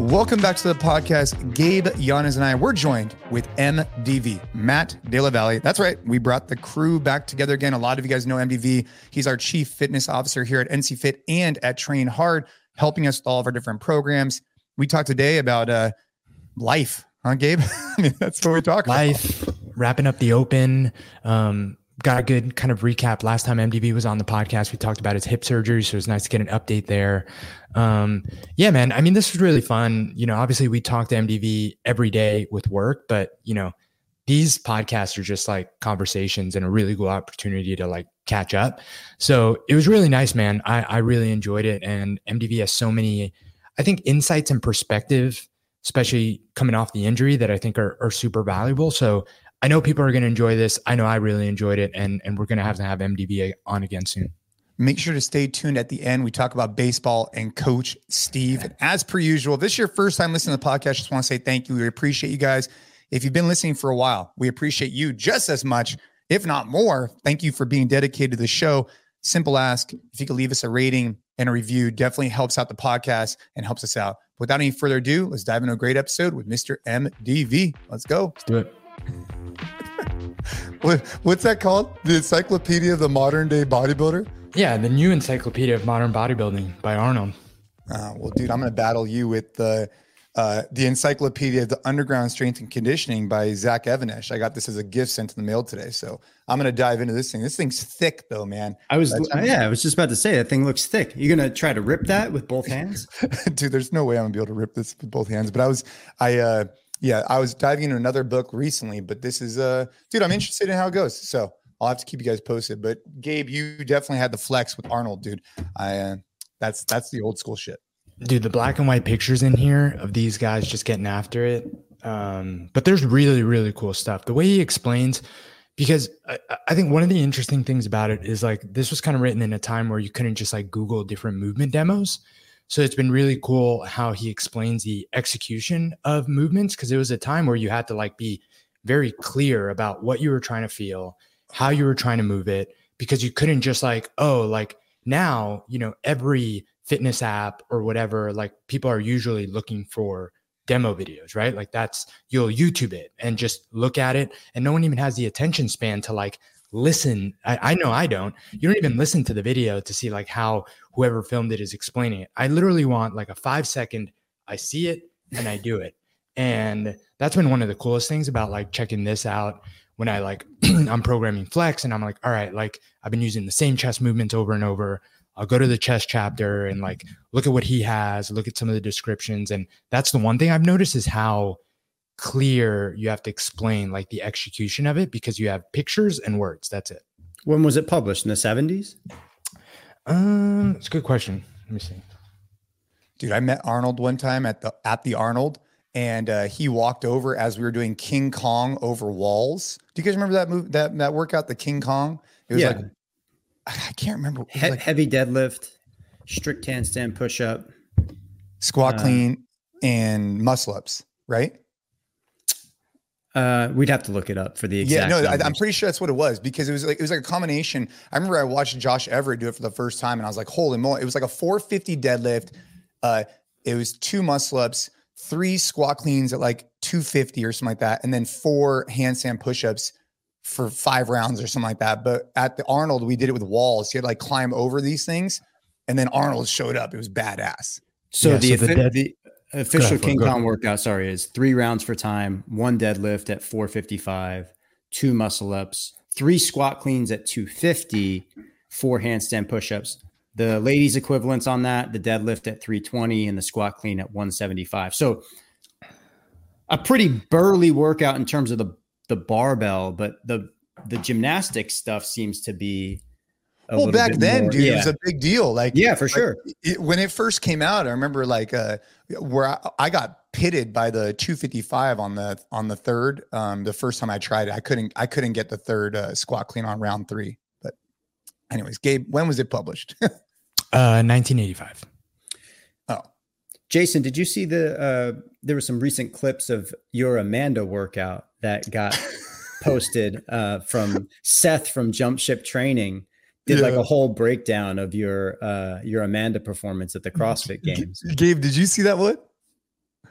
Welcome back to the podcast. Gabe, Giannis, and I, we're joined with MDV, Matt De La Valle. That's right. We brought the crew back together again. A lot of you guys know MDV. He's our chief fitness officer here at NC Fit and at Train Hard, helping us with all of our different programs. We talked today about life, huh, Gabe? I mean, that's what we talk about. Life, wrapping up the open. Got a good kind of recap. Last time MDV was on the podcast, we talked about his hip surgery, so it was nice to get an update there. Yeah, man. I mean, this was really fun. You know, obviously we talk to MDV every day with work, but you know, these podcasts are just like conversations and a really cool opportunity to like catch up. So it was really nice, man. I really enjoyed it. And MDV has so many, I think, insights and perspective, especially coming off the injury, that I think are super valuable. So I know people are going to enjoy this. I know I really enjoyed it, and we're going to have MDV on again soon. Make sure to stay tuned at the end. We talk about baseball and Coach Steve. And as per usual, if this is your first time listening to the podcast, just want to say thank you. We appreciate you guys. If you've been listening for a while, we appreciate you just as much, if not more. Thank you for being dedicated to the show. Simple ask, if you could leave us a rating and a review, definitely helps out the podcast and helps us out. Without any further ado, let's dive into a great episode with Mr. MDV. Let's go. Let's do it. What's that called? The Encyclopedia of the Modern Day Bodybuilder? Yeah, the new Encyclopedia of Modern Bodybuilding by Arnold. Well, dude, I'm going to battle you with the Encyclopedia of the Underground Strength and Conditioning by Zach Evanesh. I got this as a gift sent in the mail today, so I'm going to dive into this thing. This thing's thick, though, man. I was just about to say, that thing looks thick. You're going to try to rip that with both hands? Dude, there's no way I'm going to be able to rip this with both hands. But I was diving into another book recently, but this is, dude, I'm interested in how it goes. So I'll have to keep you guys posted. But Gabe, you definitely had the flex with Arnold, dude. That's the old school shit. Dude, the black and white pictures in here of these guys just getting after it. But there's really, really cool stuff. The way he explains, because I think one of the interesting things about it is like, this was kind of written in a time where you couldn't just like Google different movement demos. So it's been really cool how he explains the execution of movements, because it was a time where you had to like be very clear about what you were trying to feel, how you were trying to move it, because you couldn't just like, oh, like now, you know, every fitness app or whatever, like people are usually looking for demo videos, right? Like you'll YouTube it and just look at it, and no one even has the attention span to like listen. I know I don't. You don't even listen to the video to see like how whoever filmed it is explaining it. I literally want like a 5-second, I see it and I do it. And that's been one of the coolest things about like checking this out when I like, I'm programming flex and I'm like, all right, like I've been using the same chest movements over and over. I'll go to the chest chapter and like, look at what he has, look at some of the descriptions. And that's the one thing I've noticed is how clear you have to explain like the execution of it, because you have pictures and words. That's it. When was it published? In the 70s? It's a good question. Let me see. Dude, I met Arnold one time at the Arnold, and he walked over as we were doing King Kong over walls. Do you guys remember that move, that workout, the King Kong? It was like, I can't remember. Like heavy deadlift, strict handstand push-up, squat clean, and muscle ups, right? We'd have to look it up for the exact. Yeah, no, I'm pretty sure that's what it was, because it was like a combination. I remember I watched Josh Everett do it for the first time, and I was like, holy moly! It was like a 450 deadlift. It was 2 muscle ups, 3 squat cleans at like 250 or something like that, and then 4 handstand push-ups for 5 rounds or something like that. But at the Arnold, we did it with walls. You had to like climb over these things, and then Arnold showed up. It was badass. So the official King Kong workout, is 3 rounds for time, 1 deadlift at 455, 2 muscle ups, 3 squat cleans at 250, 4 handstand push-ups. The ladies' equivalents on that, the deadlift at 320 and the squat clean at 175. So a pretty burly workout in terms of the barbell, but the gymnastics stuff seems to be back then, more, dude, it was a big deal. Like, yeah, for sure. When it first came out, I remember like where I got pitted by the 255 on the third. The first time I tried it, I couldn't get the third squat clean on round 3. But anyways, Gabe, when was it published? 1985. Oh, Jason, did you see there were some recent clips of your Amanda workout that got posted from Seth from Jump Ship Training? Did like a whole breakdown of your Amanda performance at the CrossFit Games. Gabe, did you see that one?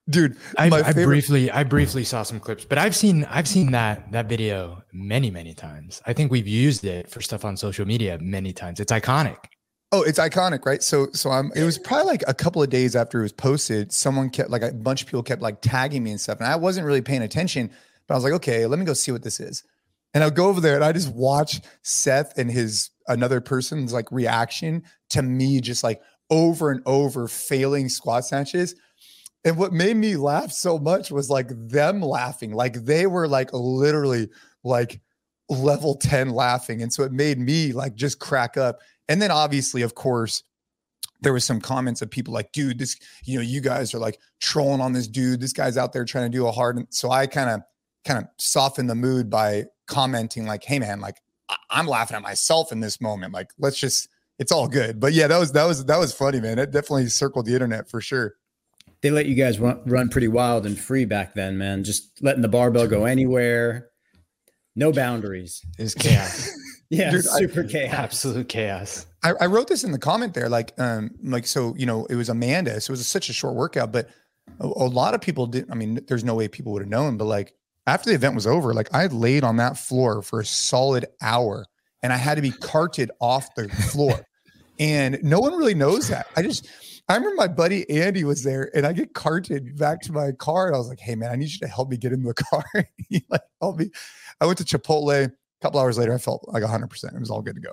Dude, I briefly saw some clips, but I've seen that video many times. I think we've used it for stuff on social media many times. It's iconic. Oh, it's iconic, right? So it was probably like a couple of days after it was posted, someone kept like a bunch of people kept like tagging me and stuff. And I wasn't really paying attention, but I was like, okay, let me go see what this is. And I'll go over there and I just watch Seth and another person's like reaction to me just like over and over failing squat snatches. And what made me laugh so much was like them laughing, like they were like literally like level 10 laughing. And so it made me like just crack up. And then obviously, of course, there was some comments of people like, dude, this, you guys are like trolling on this dude. This guy's out there trying to do a hard. So I kind of softened the mood by commenting like, hey man, like I'm laughing at myself in this moment. Like, it's all good. But yeah, that was funny, man. It definitely circled the internet for sure. They let you guys run pretty wild and free back then, man. Just letting the barbell go anywhere. No boundaries. It's chaos. Yeah, dude, super chaos. Absolute chaos. I wrote this in the comment there, so, it was Amanda. So it was such a short workout, but a lot of people didn't. I mean, there's no way people would have known, but like after the event was over, like I laid on that floor for a solid hour and I had to be carted off the floor. And no one really knows that. I remember my buddy Andy was there and I get carted back to my car. And I was like, hey man, I need you to help me get in the car. He like helped me. I went to Chipotle. A couple hours later, I felt like 100%. It was all good to go.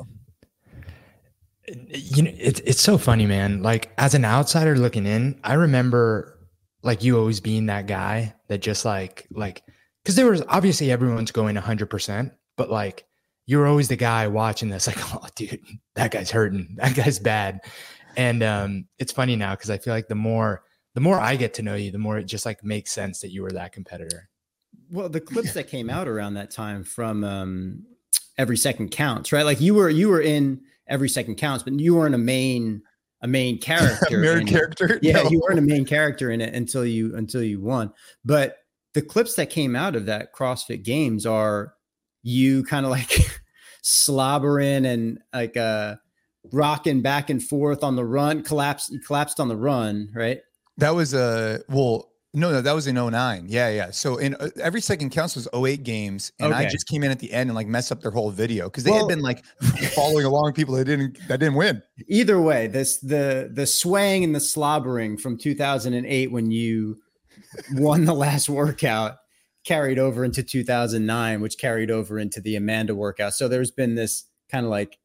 It's so funny, man. Like as an outsider looking in, I remember like you always being that guy that just like, cause there was obviously everyone's going 100%, but like you're always the guy watching this like, oh dude, that guy's hurting. That guy's bad. And it's funny now because I feel like the more I get to know you, the more it just like makes sense that you were that competitor. Well, the clips that came out around that time from Every Second Counts, right? Like you were in Every Second Counts, but you weren't a main character. Character? Yeah, no. You weren't a main character in it until you won. But the clips that came out of that CrossFit Games are you kind of like slobbering and like rocking back and forth on the run, collapsed on the run, right? That was No, that was in 2009. Yeah. So in Every Second Counts was 2008 games. And okay. I just came in at the end and like messed up their whole video because they had been like following along people that didn't win. Either way, the swaying and the slobbering from 2008 when you won the last workout carried over into 2009, which carried over into the Amanda workout. So there's been this kind of like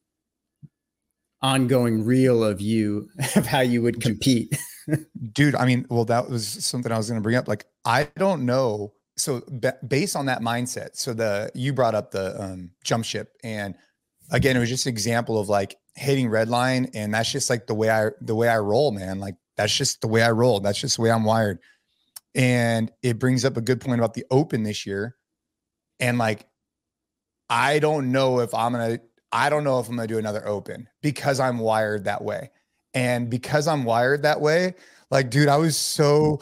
ongoing reel of you of how you would compete. Dude, I mean, well, that was something I was going to bring up. Like, I don't know. So based on that mindset, so you brought up the jump ship, and again, it was just an example of like hitting red line, and that's just like the way I roll, man. Like that's just the way I roll. That's just the way I'm wired. And it brings up a good point about the Open this year, and like I don't know if I'm gonna do another Open because I'm wired that way. And because I'm wired that way, like, dude, I was so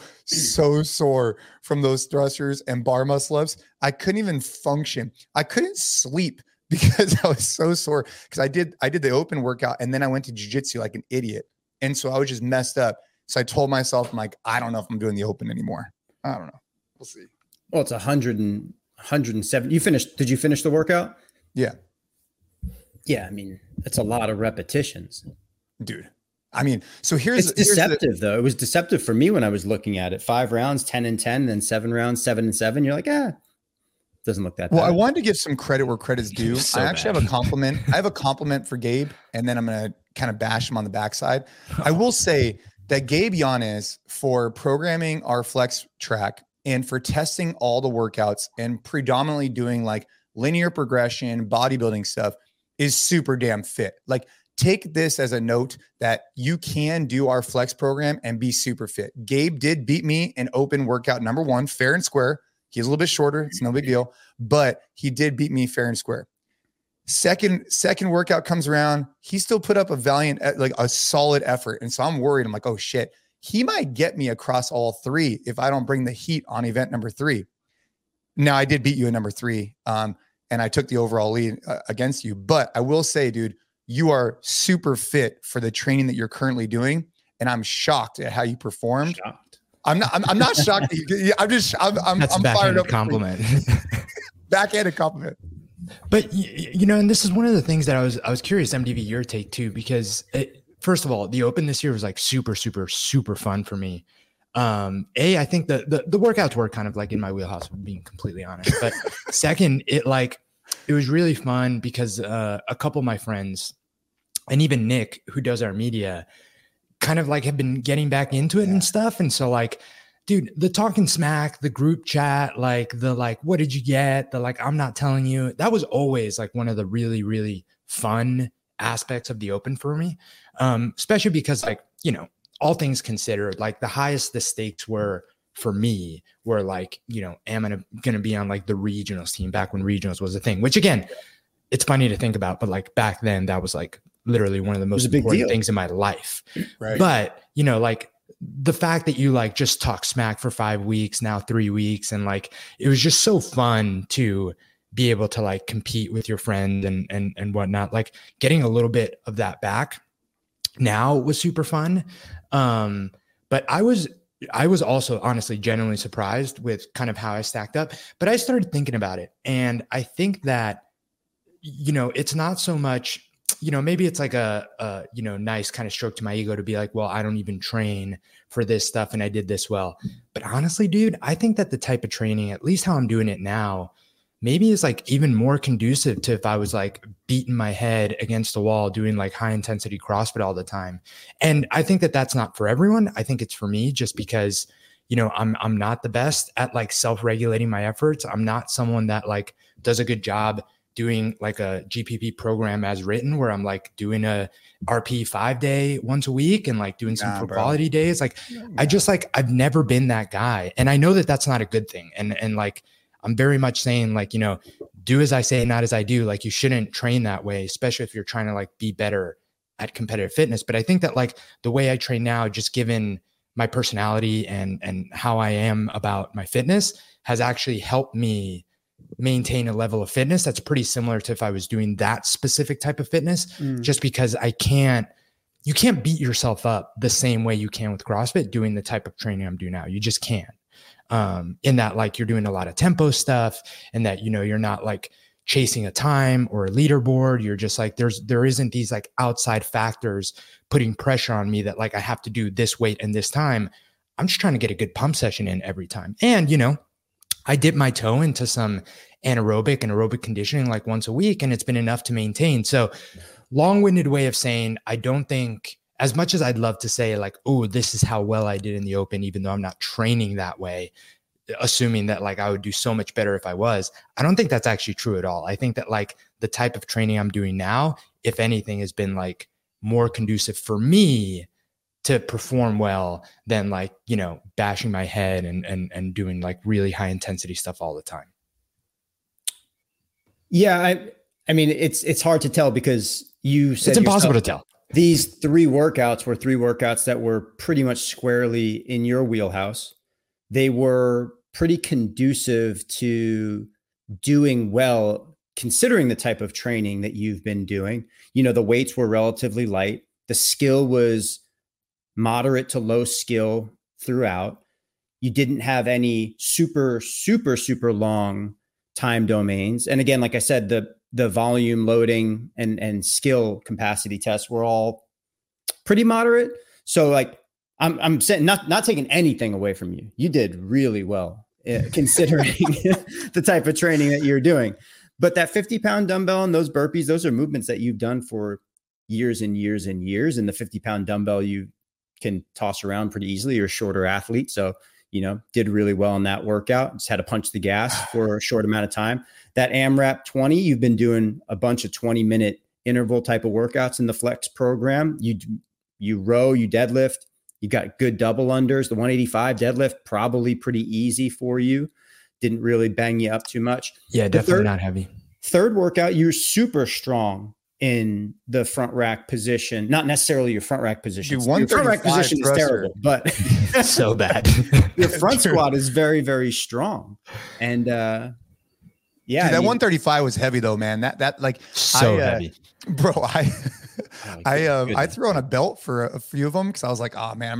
sore from those thrusters and bar muscle ups. I couldn't even function. I couldn't sleep because I was so sore because I did the Open workout and then I went to jiu-jitsu like an idiot. And so I was just messed up. So I told myself, I'm like, I don't know if I'm doing the Open anymore. I don't know. We'll see. Well, it's 107. Did you finish the workout? Yeah. Yeah. I mean, it's a lot of repetitions. Dude. I mean, so it's deceptive though. It was deceptive for me when I was looking at it. 5 rounds, 10 and 10, then 7 rounds, 7 and 7. You're like, doesn't look that bad. Well, I wanted to give some credit where credit's due. I actually have a compliment. I have a compliment for Gabe, and then I'm going to kind of bash him on the backside. I will say that Gabe Yanez, for programming our flex track and for testing all the workouts and predominantly doing like linear progression, bodybuilding stuff, is super damn fit. Like, take this as a note that you can do our flex program and be super fit. Gabe did beat me in Open workout number 1, fair and square. He's a little bit shorter. It's no big deal, but he did beat me fair and square. Second workout comes around. He still put up a valiant, like a solid effort. And so I'm worried. I'm like, oh shit, he might get me across all 3 if I don't bring the heat on event number 3. Now I did beat you in number 3. And I took the overall lead against you, but I will say, dude, you are super fit for the training that you're currently doing. And I'm shocked at how you performed. I'm not shocked. I'm fired up. Compliment. Backhanded compliment. But you know, and this is one of the things that I was curious, MDV, your take too, because first of all, the Open this year was like super, super, super fun for me. I think the workouts were kind of like in my wheelhouse, being completely honest. But second, it was really fun because a couple of my friends and even Nick, who does our media, kind of like have been getting back into it and stuff. And so like, dude, the talking smack, the group chat, like what did you get? The I'm not telling you, that was always like one of the really, really fun aspects of the Open for me. Especially because like, you know, all things considered, like the highest the stakes were for me were like, you know, am I going to be on like the regionals team back when regionals was a thing, which again, it's funny to think about, but like back then that was like literally one of the most important things in my life. Right. But you know, like the fact that you like just talk smack for 5 weeks, now 3 weeks. And like, it was just so fun to be able to like compete with your friend and whatnot, like getting a little bit of that back now was super fun. But I was also honestly genuinely surprised with kind of how I stacked up, but I started thinking about it. And I think that, you know, it's not so much, you know, maybe it's like a you know, nice kind of stroke to my ego to be like, well, I don't even train for this stuff and I did this well. But honestly, dude, I think that the type of training, at least how I'm doing it now, maybe is like even more conducive to if I was like beating my head against the wall doing like high intensity CrossFit all the time. And I think that that's not for everyone. I think it's for me just because, you know, I'm not the best at like self-regulating my efforts. I'm not someone that like does a good job doing like a GPP program as written where I'm like doing a RP 5-day once a week and like doing some for quality days. Like I just like, I've never been that guy. And I know that that's not a good thing. And like, I'm very much saying like, you know, do as I say, not as I do. Like you shouldn't train that way, especially if you're trying to like be better at competitive fitness. But I think that like the way I train now, just given my personality and how I am about my fitness has actually helped me maintain a level of fitness that's pretty similar to if I was doing that specific type of fitness, just because you can't beat yourself up the same way you can with CrossFit doing the type of training I'm doing now. You just can't. In that like you're doing a lot of tempo stuff and that, you know, you're not like chasing a time or a leaderboard. You're just like, there isn't these like outside factors putting pressure on me that like I have to do this weight and this time. I'm just trying to get a good pump session in every time. And, you know, I dip my toe into some anaerobic and aerobic conditioning like once a week, and it's been enough to maintain. So long-winded way of saying, I don't think, as much as I'd love to say like, oh, this is how well I did in the Open, even though I'm not training that way, assuming that like I would do so much better if I was, I don't think that's actually true at all. I think that like the type of training I'm doing now, if anything, has been like more conducive for me to perform well than like, you know, bashing my head and doing like really high intensity stuff all the time. Yeah. I mean, it's hard to tell because you said it's impossible to tell. These 3 workouts were 3 workouts that were pretty much squarely in your wheelhouse. They were pretty conducive to doing well, considering the type of training that you've been doing. You know, the weights were relatively light. The skill was moderate to low skill throughout. You didn't have any super, super, super long time domains. And again, like I said, the volume loading and skill capacity tests were all pretty moderate. So like, I'm saying not taking anything away from you. You did really well considering the type of training that you're doing. But that 50-pound dumbbell and those burpees, those are movements that you've done for years and years and years. And the 50-pound dumbbell you can toss around pretty easily. You're a shorter athlete. So, you know, did really well in that workout. Just had to punch the gas for a short amount of time. That AMRAP 20, you've been doing a bunch of 20-minute interval type of workouts in the Flex program. You row, you deadlift. You got good double unders. The 185 deadlift, probably pretty easy for you. Didn't really bang you up too much. Yeah, definitely not heavy. Third workout, you're super strong in the front rack position. Not necessarily your front rack position. Your front rack position is terrible, but so bad. Your front squat is very, very strong. And yeah, dude, that 135 was heavy though, man. That like so heavy, bro. I threw on a belt for a few of them because I was like, oh man, I'm not.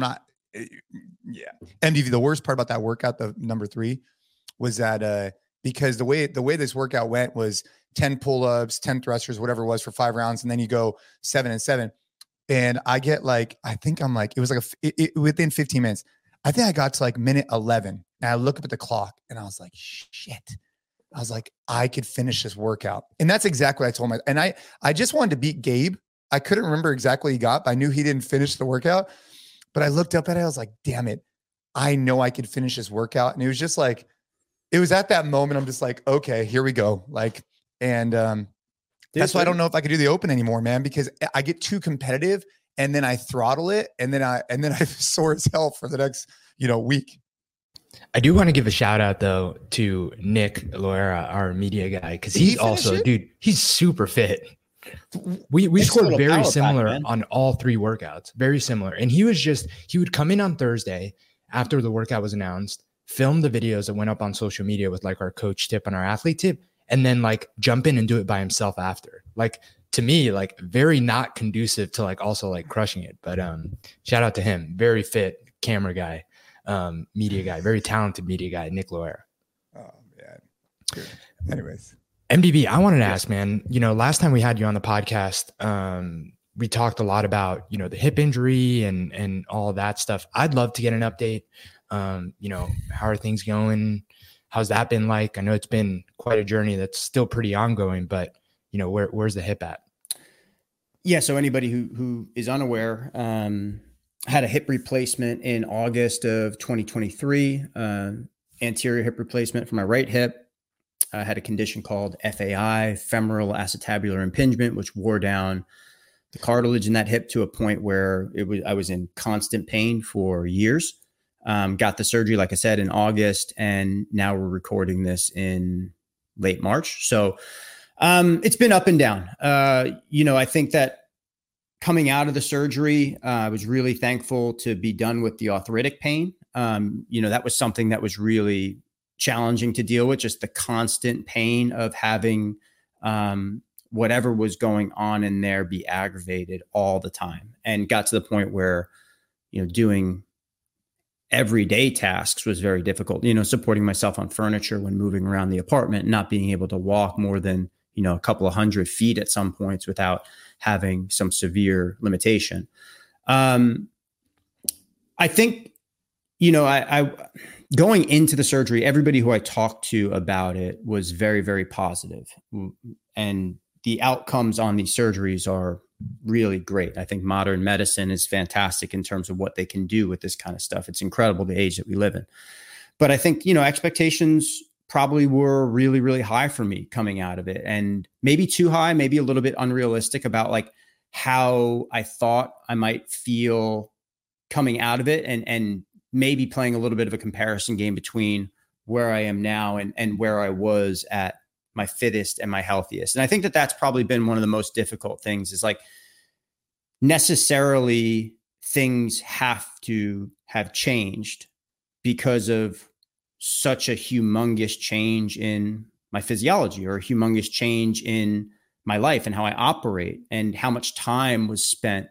Yeah. MDV, the worst part about that workout, the number 3, was that because the way this workout went was 10 pull-ups, 10 thrusters, whatever it was, for 5 rounds, and then you go 7 and 7. And I get like, I think I'm like, it was like within 15 minutes. I think I got to like minute 11, and I look up at the clock and I was like, shit. I was like, I could finish this workout. And that's exactly what I told myself. And I just wanted to beat Gabe. I couldn't remember exactly what he got, but I knew he didn't finish the workout. But I looked up at it. I was like, damn it. I know I could finish this workout. And it was just like, it was at that moment. I'm just like, okay, here we go. Like, and that's why I don't know if I could do the open anymore, man, because I get too competitive and then I throttle it. And then I sore as hell for the next, week. I do want to give a shout out though to Nick Loera, our media guy, because he's also, dude, he's super fit. We scored very similar on all 3 workouts, very similar. And he would come in on Thursday after the workout was announced, film the videos that went up on social media with like our coach tip and our athlete tip, and then like jump in and do it by himself after. Like, to me, like very not conducive to like also like crushing it. But shout out to him, very fit camera guy. Media guy, very talented media guy, Nick Loera. Oh man. Good. Anyways, MDB, I wanted to ask, man, last time we had you on the podcast, we talked a lot about, the hip injury and all that stuff. I'd love to get an update. How are things going? How's that been like? I know it's been quite a journey that's still pretty ongoing, but where's the hip at? Yeah. So anybody who is unaware, had a hip replacement in August of 2023, anterior hip replacement for my right hip. I had a condition called FAI, femoral acetabular impingement, which wore down the cartilage in that hip to a point where I was in constant pain for years. Got the surgery, like I said, in August, and now we're recording this in late March. So it's been up and down. I think that coming out of the surgery, I was really thankful to be done with the arthritic pain. That was something that was really challenging to deal with, just the constant pain of having whatever was going on in there be aggravated all the time, and got to the point where, doing everyday tasks was very difficult, supporting myself on furniture when moving around the apartment, not being able to walk more than, a couple of 100 feet at some points without having some severe limitation. I think, I going into the surgery, everybody who I talked to about it was very, very positive. And the outcomes on these surgeries are really great. I think modern medicine is fantastic in terms of what they can do with this kind of stuff. It's incredible the age that we live in. But I think, expectations probably were really, really high for me coming out of it, and maybe too high, maybe a little bit unrealistic about like how I thought I might feel coming out of it, and maybe playing a little bit of a comparison game between where I am now and where I was at my fittest and my healthiest. And I think that that's probably been one of the most difficult things, is like necessarily things have to have changed because of such a humongous change in my physiology, or a humongous change in my life and how I operate, and how much time was spent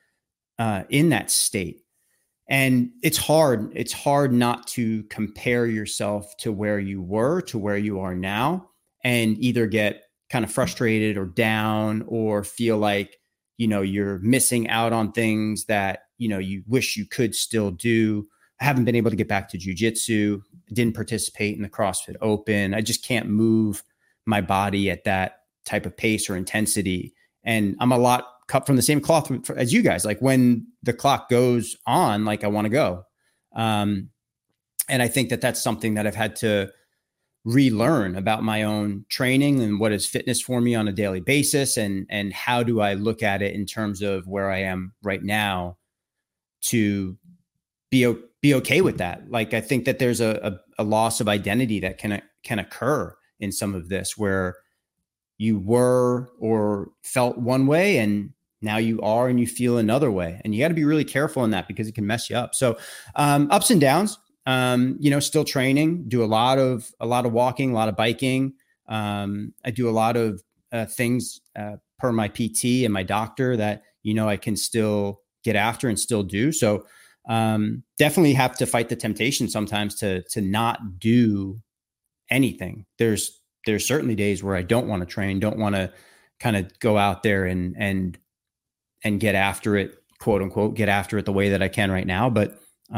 in that state. And it's hard not to compare yourself to where you were to where you are now, and either get kind of frustrated or down, or feel like, you're missing out on things that, you wish you could still do. I haven't been able to get back to jiu-jitsu, didn't participate in the CrossFit Open. I just can't move my body at that type of pace or intensity. And I'm a lot cut from the same cloth as you guys. Like when the clock goes on, like I want to go. And I think that that's something that I've had to relearn about my own training and what is fitness for me on a daily basis. And how do I look at it in terms of where I am right now to be okay with that. Like, I think that there's a loss of identity that can occur in some of this, where you were or felt one way and now you are and you feel another way. And you got to be really careful in that, because it can mess you up. So ups and downs, still training, do a lot of walking, a lot of biking. I do a lot of things per my PT and my doctor that, I can still get after and still do. So definitely have to fight the temptation sometimes to not do anything. There's certainly days where I don't want to train, don't want to kind of go out there and get after it, quote unquote, get after it the way that I can right now. But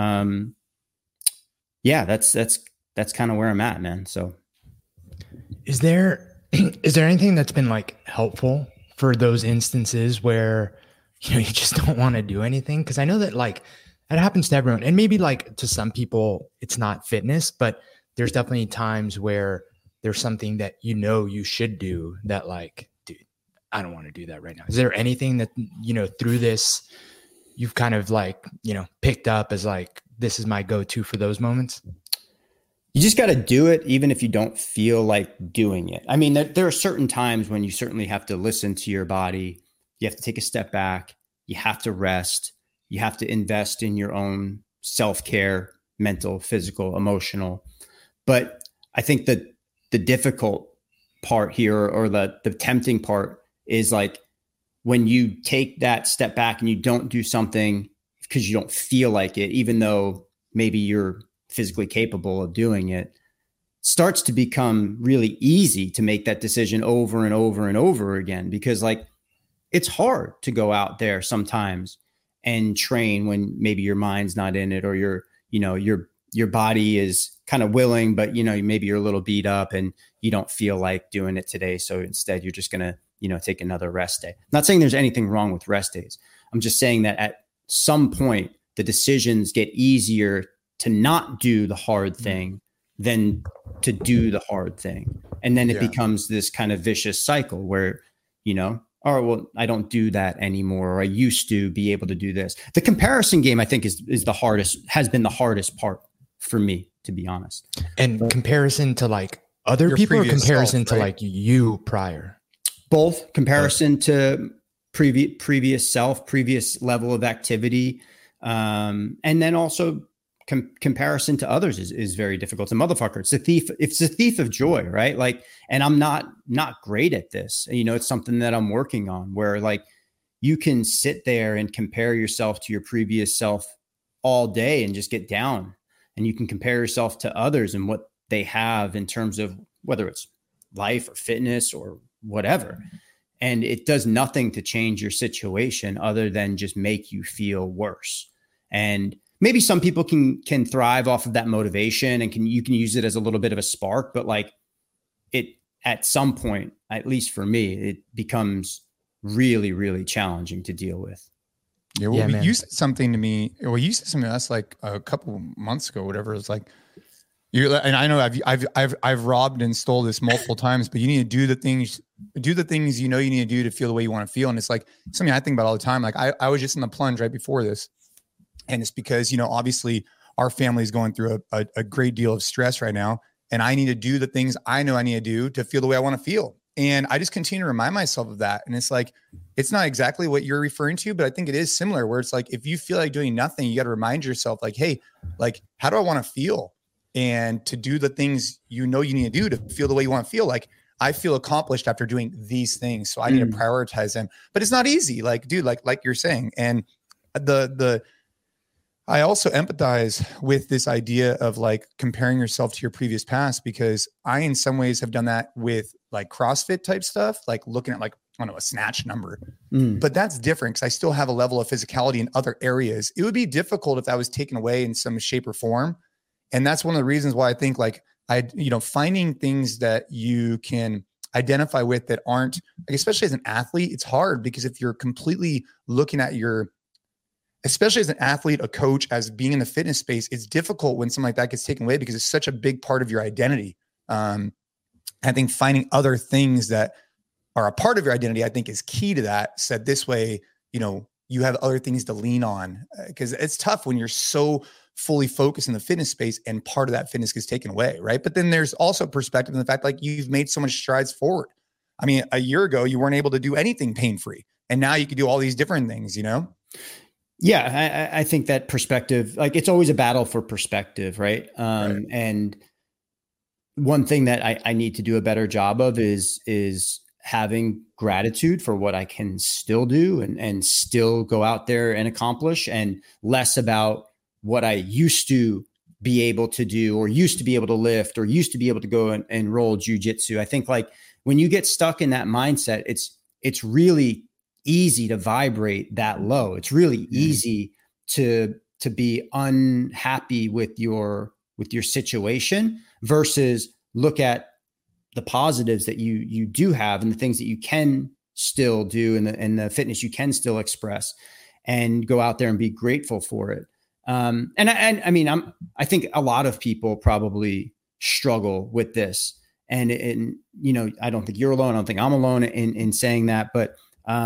yeah, that's kind of where I'm at, man. So is there anything that's been like helpful for those instances where, you just don't want to do anything? Cause I know that like that happens to everyone, and maybe like to some people it's not fitness, but there's definitely times where there's something that, you should do that like, dude, I don't want to do that right now. Is there anything that, through this you've kind of like, picked up as like, this is my go-to for those moments? You just got to do it, even if you don't feel like doing it. I mean, there are certain times when you certainly have to listen to your body. You have to take a step back. You have to rest. You have to invest in your own self-care, mental, physical, emotional. But I think that the difficult part here, or the tempting part, is like when you take that step back and you don't do something because you don't feel like it, even though maybe you're physically capable of doing it, starts to become really easy to make that decision over and over and over again, because like it's hard to go out there sometimes and train when maybe your mind's not in it, or your body is kind of willing, but maybe you're a little beat up and you don't feel like doing it today. So instead you're just going to, take another rest day. I'm not saying there's anything wrong with rest days. I'm just saying that at some point the decisions get easier to not do the hard thing than to do the hard thing. And then it becomes this kind of vicious cycle where, oh, well, I don't do that anymore, or I used to be able to do this. The comparison game, I think, is the hardest, has been the hardest part for me, to be honest. And comparison to like other your people, or comparison to like you prior? Both. Comparison to previous self, previous level of activity. And then also comparison to others is very difficult. It's a motherfucker. It's a thief of joy, right? Like, and I'm not great at this. It's something that I'm working on, where like you can sit there and compare yourself to your previous self all day and just get down, and you can compare yourself to others and what they have in terms of whether it's life or fitness or whatever. And it does nothing to change your situation other than just make you feel worse. And maybe some people can thrive off of that motivation, and you can use it as a little bit of a spark, but like it, at some point, at least for me, it becomes really, really challenging to deal with. Yeah. Well, you said something to me. Well, you said something to us like a couple months ago, whatever. It's like, and I know I've robbed and stole this multiple times, but you need to do the things you need to do to feel the way you want to feel. And it's like something I think about all the time. Like I was just in the plunge right before this, and it's because, obviously our family is going through a great deal of stress right now, and I need to do the things I know I need to do to feel the way I want to feel. And I just continue to remind myself of that. And it's like, it's not exactly what you're referring to, but I think it is similar, where it's like, if you feel like doing nothing, you got to remind yourself like, hey, like, how do I want to feel? And to do the things you need to do to feel the way you want to feel. Like, I feel accomplished after doing these things, so I need to prioritize them. But it's not easy, like, dude, like you're saying. And I also empathize with this idea of like comparing yourself to your previous past, because I, in some ways, have done that with like CrossFit type stuff, like looking at like, I don't know, a snatch number, but that's different because I still have a level of physicality in other areas. It would be difficult if that was taken away in some shape or form. And that's one of the reasons why I think like finding things that you can identify with that aren't, like, especially as an athlete, it's hard, because if you're completely looking at especially as an athlete, a coach, as being in the fitness space, it's difficult when something like that gets taken away, because it's such a big part of your identity. I think finding other things that are a part of your identity, I think, is key to that. Said this way, you have other things to lean on, because it's tough when you're so fully focused in the fitness space and part of that fitness gets taken away. Right. But then there's also perspective in the fact, like, you've made so much strides forward. I mean, a year ago, you weren't able to do anything pain-free, and now you can do all these different things, Yeah, I think that perspective, like, it's always a battle for perspective, right? Right. And one thing that I need to do a better job of is having gratitude for what I can still do and still go out there and accomplish, and less about what I used to be able to do, or used to be able to lift, or used to be able to go and roll jujitsu. I think like when you get stuck in that mindset, it's really easy to vibrate that low. It's really easy to be unhappy with your situation versus look at the positives that you do have and the things that you can still do and the fitness you can still express, and go out there and be grateful for it. And I mean, I think a lot of people probably struggle with this, and you know, I don't think you're alone. I don't think I'm alone in saying that, but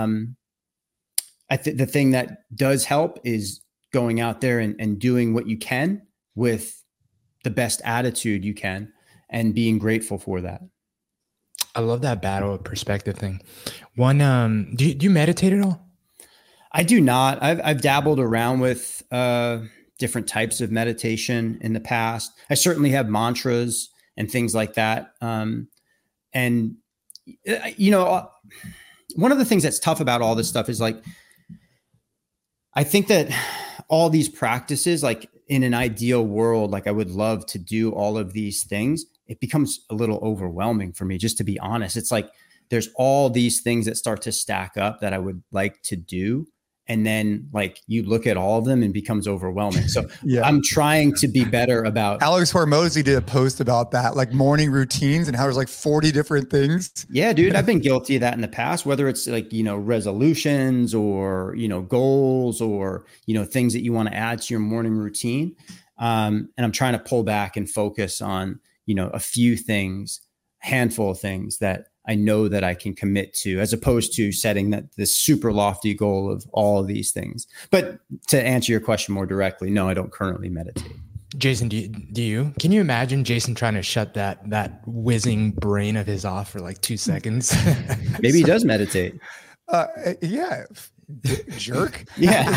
I think the thing that does help is going out there and doing what you can with the best attitude you can and being grateful for that. I love that battle of perspective thing. One, do you meditate at all? I do not. I've dabbled around with different types of meditation in the past. I certainly have mantras and things like that. And you know, one of the things that's tough about all this stuff is like, I think that all these practices, like in an ideal world, like I would love to do all of these things. It becomes a little overwhelming for me, just to be honest. It's like there's all these things that start to stack up that I would like to do. And then like you look at all of them and it becomes overwhelming. So I'm trying to be better about. Alex Hormozy did a post about that, like morning routines and how there's like 40 different things. Yeah, dude, I've been guilty of that in the past, whether it's like, you know, resolutions or, you know, goals or, you know, things that you want to add to your morning routine. And I'm trying to pull back and focus on, you know, a few things, handful of things that I know that I can commit to, as opposed to setting this super lofty goal of all of these things. But to answer your question more directly, no, I don't currently meditate. Jason, do you? Can you imagine Jason trying to shut that whizzing brain of his off for like 2 seconds? Maybe he does meditate. Yeah. Jerk. Yeah.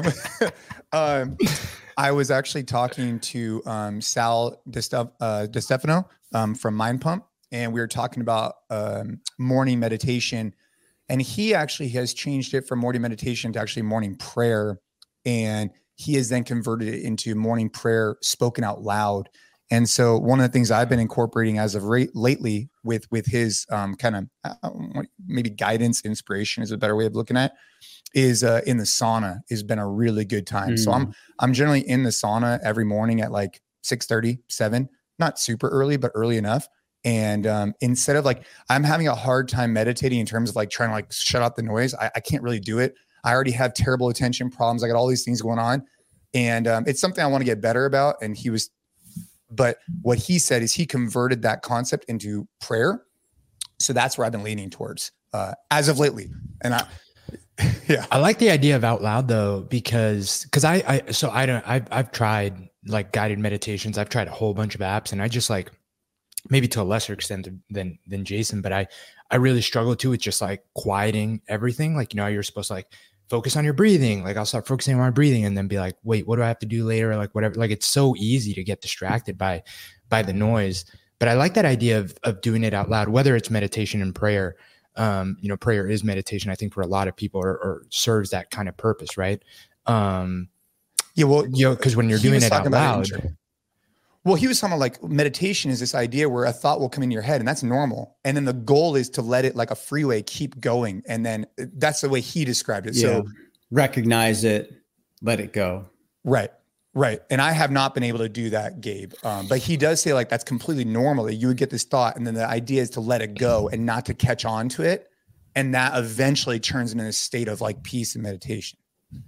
I was actually talking to Sal DeStefano from Mind Pump, and we were talking about morning meditation, and he actually has changed it from morning meditation to actually morning prayer, and he has then converted it into morning prayer spoken out loud. And so one of the things I've been incorporating as of lately with his kind of maybe guidance, inspiration is a better way of looking at, is in the sauna has been a really good time. So I'm generally in the sauna every morning at like 6:30, 7, not super early, but early enough. And instead of like, I'm having a hard time meditating in terms of like trying to like shut out the noise. I can't really do it. I already have terrible attention problems. I got all these things going on, and it's something I want to get better about. And but what he said is he converted that concept into prayer. So that's where I've been leaning towards as of lately. And I like the idea of out loud though, because I've tried like guided meditations. I've tried a whole bunch of apps, and I just like, maybe to a lesser extent than Jason, but I really struggle too with just like quieting everything. Like, you know, you're supposed to like focus on your breathing. Like I'll start focusing on my breathing and then be like, wait, what do I have to do later? Like whatever, like it's so easy to get distracted by the noise. But I like that idea of doing it out loud, whether it's meditation and prayer. You know, prayer is meditation, I think, for a lot of people, or serves that kind of purpose. Right. Yeah. Well, you know, cause when you're doing it out loud, well, he was talking about like meditation is this idea where a thought will come in your head, and that's normal. And then the goal is to let it, like a freeway, keep going. And then that's the way he described it. Yeah. So recognize it, let it go. Right. And I have not been able to do that, Gabe. But he does say like, that's completely normal that you would get this thought. And then the idea is to let it go and not to catch on to it. And that eventually turns into a state of like peace and meditation.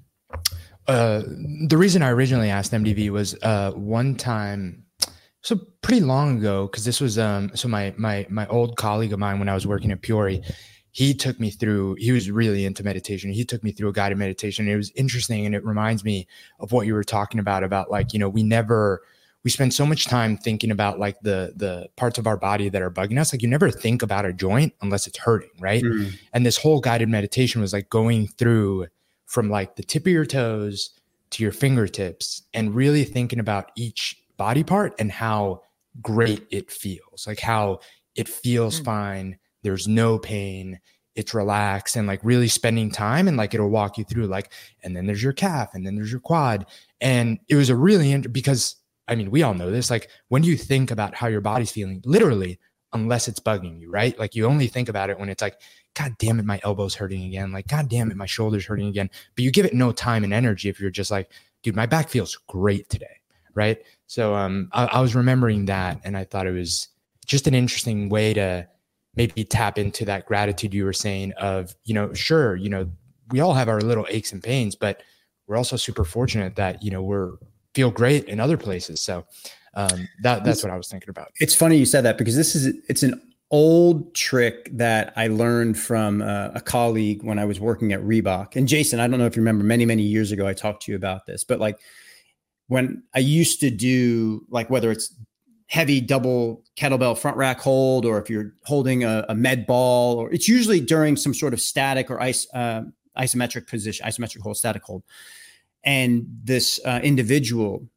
The reason I originally asked MDV was one time, so pretty long ago, because this was so my old colleague of mine when I was working at Peoria, he took me through, he was really into meditation. He took me through a guided meditation. It was interesting, and it reminds me of what you were talking about like, you know, we spend so much time thinking about like the parts of our body that are bugging us. Like you never think about a joint unless it's hurting, right? And this whole guided meditation was like going through from like the tip of your toes to your fingertips and really thinking about each body part and how great it feels, like how it feels fine. There's no pain. it's relaxed and like really spending time, and like it'll walk you through like, and then there's your calf and then there's your quad. And it was a really because I mean, we all know this, like when you think about how your body's feeling, literally, unless it's bugging you, right? Like you only think about it when it's like, God damn it, my elbow's hurting again. Like, God damn it, my shoulder's hurting again. But you give it no time and energy if you're just like, dude, my back feels great today. Right. So I was remembering that, and I thought it was just an interesting way to maybe tap into that gratitude you were saying of, you know, sure, you know, we all have our little aches and pains, but we're also super fortunate that, you know, feel great in other places. So that's what I was thinking about. It's funny you said that, because it's an old trick that I learned from a colleague when I was working at Reebok. And Jason, I don't know if you remember, many, many years ago, I talked to you about this, but like when I used to do, like, whether it's heavy double kettlebell front rack hold, or if you're holding a med ball, or it's usually during some sort of static or isometric position, isometric hold, static hold. And this individual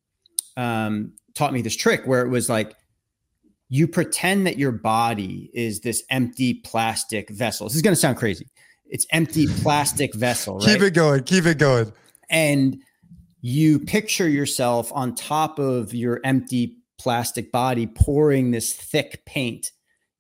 taught me this trick where it was like, you pretend that your body is this empty plastic vessel. This is going to sound crazy. It's empty plastic vessel, right? Keep it going. Keep it going. And you picture yourself on top of your empty plastic body, pouring this thick paint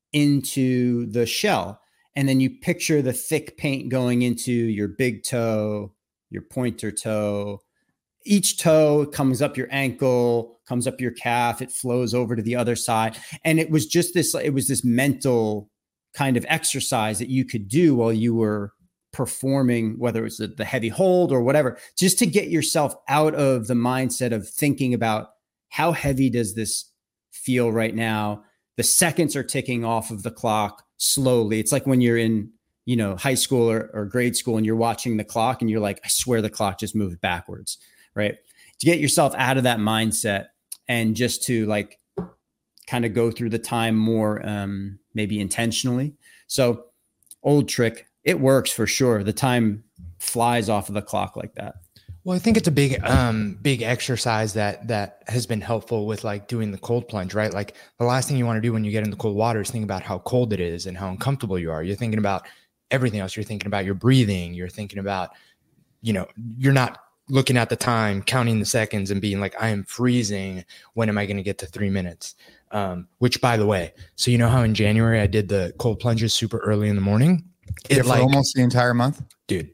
into the shell. And then you picture the thick paint going into your big toe, your pointer toe. Each toe comes up your ankle, comes up your calf. It flows over to the other side. And it was just this mental kind of exercise that you could do while you were performing, whether it's the heavy hold or whatever, just to get yourself out of the mindset of thinking about how heavy does this feel right now. The seconds are ticking off of the clock slowly. It's like when you're in, you know, high school or grade school and you're watching the clock and you're like, I swear the clock just moved backwards, right? To get yourself out of that mindset and just to like kind of go through the time more maybe intentionally. So old trick. It works for sure. The time flies off of the clock like that. Well, I think it's a big exercise that has been helpful with like doing the cold plunge, right? Like the last thing you want to do when you get in the cold water is think about how cold it is and how uncomfortable you are. You're thinking about everything else. You're thinking about your breathing. You're thinking about, you know, you're not looking at the time, counting the seconds and being like, I am freezing. When am I going to get to 3 minutes? Which, by the way, so you know how in January I did the cold plunges super early in the morning? For like almost the entire month, dude.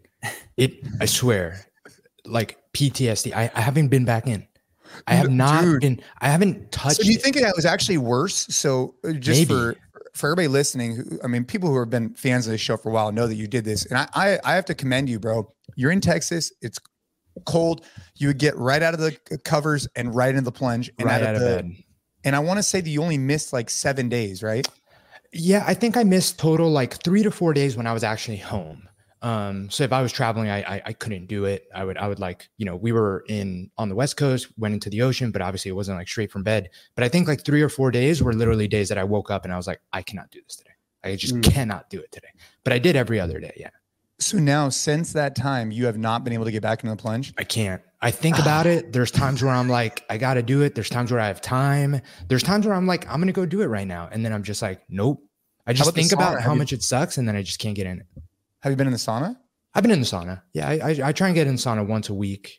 I swear, like PTSD. I haven't been back in. I have not been. I haven't touched. So do you think that was actually worse? So just Maybe. for everybody listening, I mean, people who have been fans of the show for a while know that you did this, and I have to commend you, bro. You're in Texas. It's cold. You would get right out of the covers and right into the plunge and right out of bed. And I want to say that you only missed like 7 days, right? Yeah, I think I missed total like 3 to 4 days when I was actually home. So if I was traveling, I couldn't do it. I would like, you know, we were on the West Coast, went into the ocean, but obviously it wasn't like straight from bed. But I think like 3 or 4 days were literally days that I woke up and I was like, I cannot do this today. I just cannot do it today. But I did every other day. Yeah. So now since that time, you have not been able to get back into the plunge? I can't. I think about it. There's times where I'm like, I got to do it. There's times where I have time. There's times where I'm like, I'm going to go do it right now. And then I'm just like, nope. I just think about how much it sucks and then I just can't get in it. Have you been in the sauna? I've been in the sauna. Yeah, I try and get in the sauna once a week.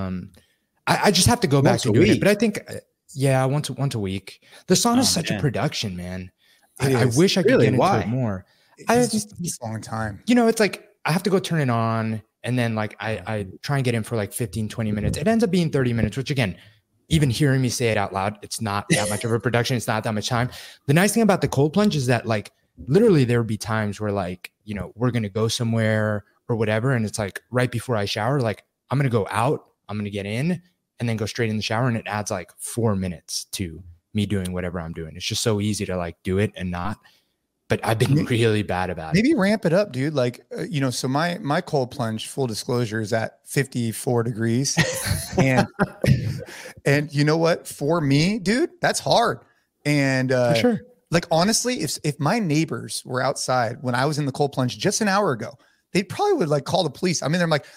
I just have to go back to doing it. But I think, yeah, once a week. The sauna is such a production, man. I wish I could get into it more. It's a long time. You know, it's like I have to go turn it on and then like I try and get in for like 15, 20 minutes. It ends up being 30 minutes, which again, even hearing me say it out loud, it's not that much of a production. It's not that much time. The nice thing about the cold plunge is that like literally there would be times where like, you know, we're going to go somewhere or whatever. And it's like right before I shower, like I'm going to go out, I'm going to get in and then go straight in the shower. And it adds like 4 minutes to me doing whatever I'm doing. It's just so easy to like do it and not. But I've been really bad about it. Maybe ramp it up, dude. Like, you know, so my cold plunge, full disclosure, is at 54 degrees. and you know what? For me, dude, that's hard. And for sure. Like, honestly, if my neighbors were outside when I was in the cold plunge just an hour ago, they probably would like call the police. I'm in there, I'm like,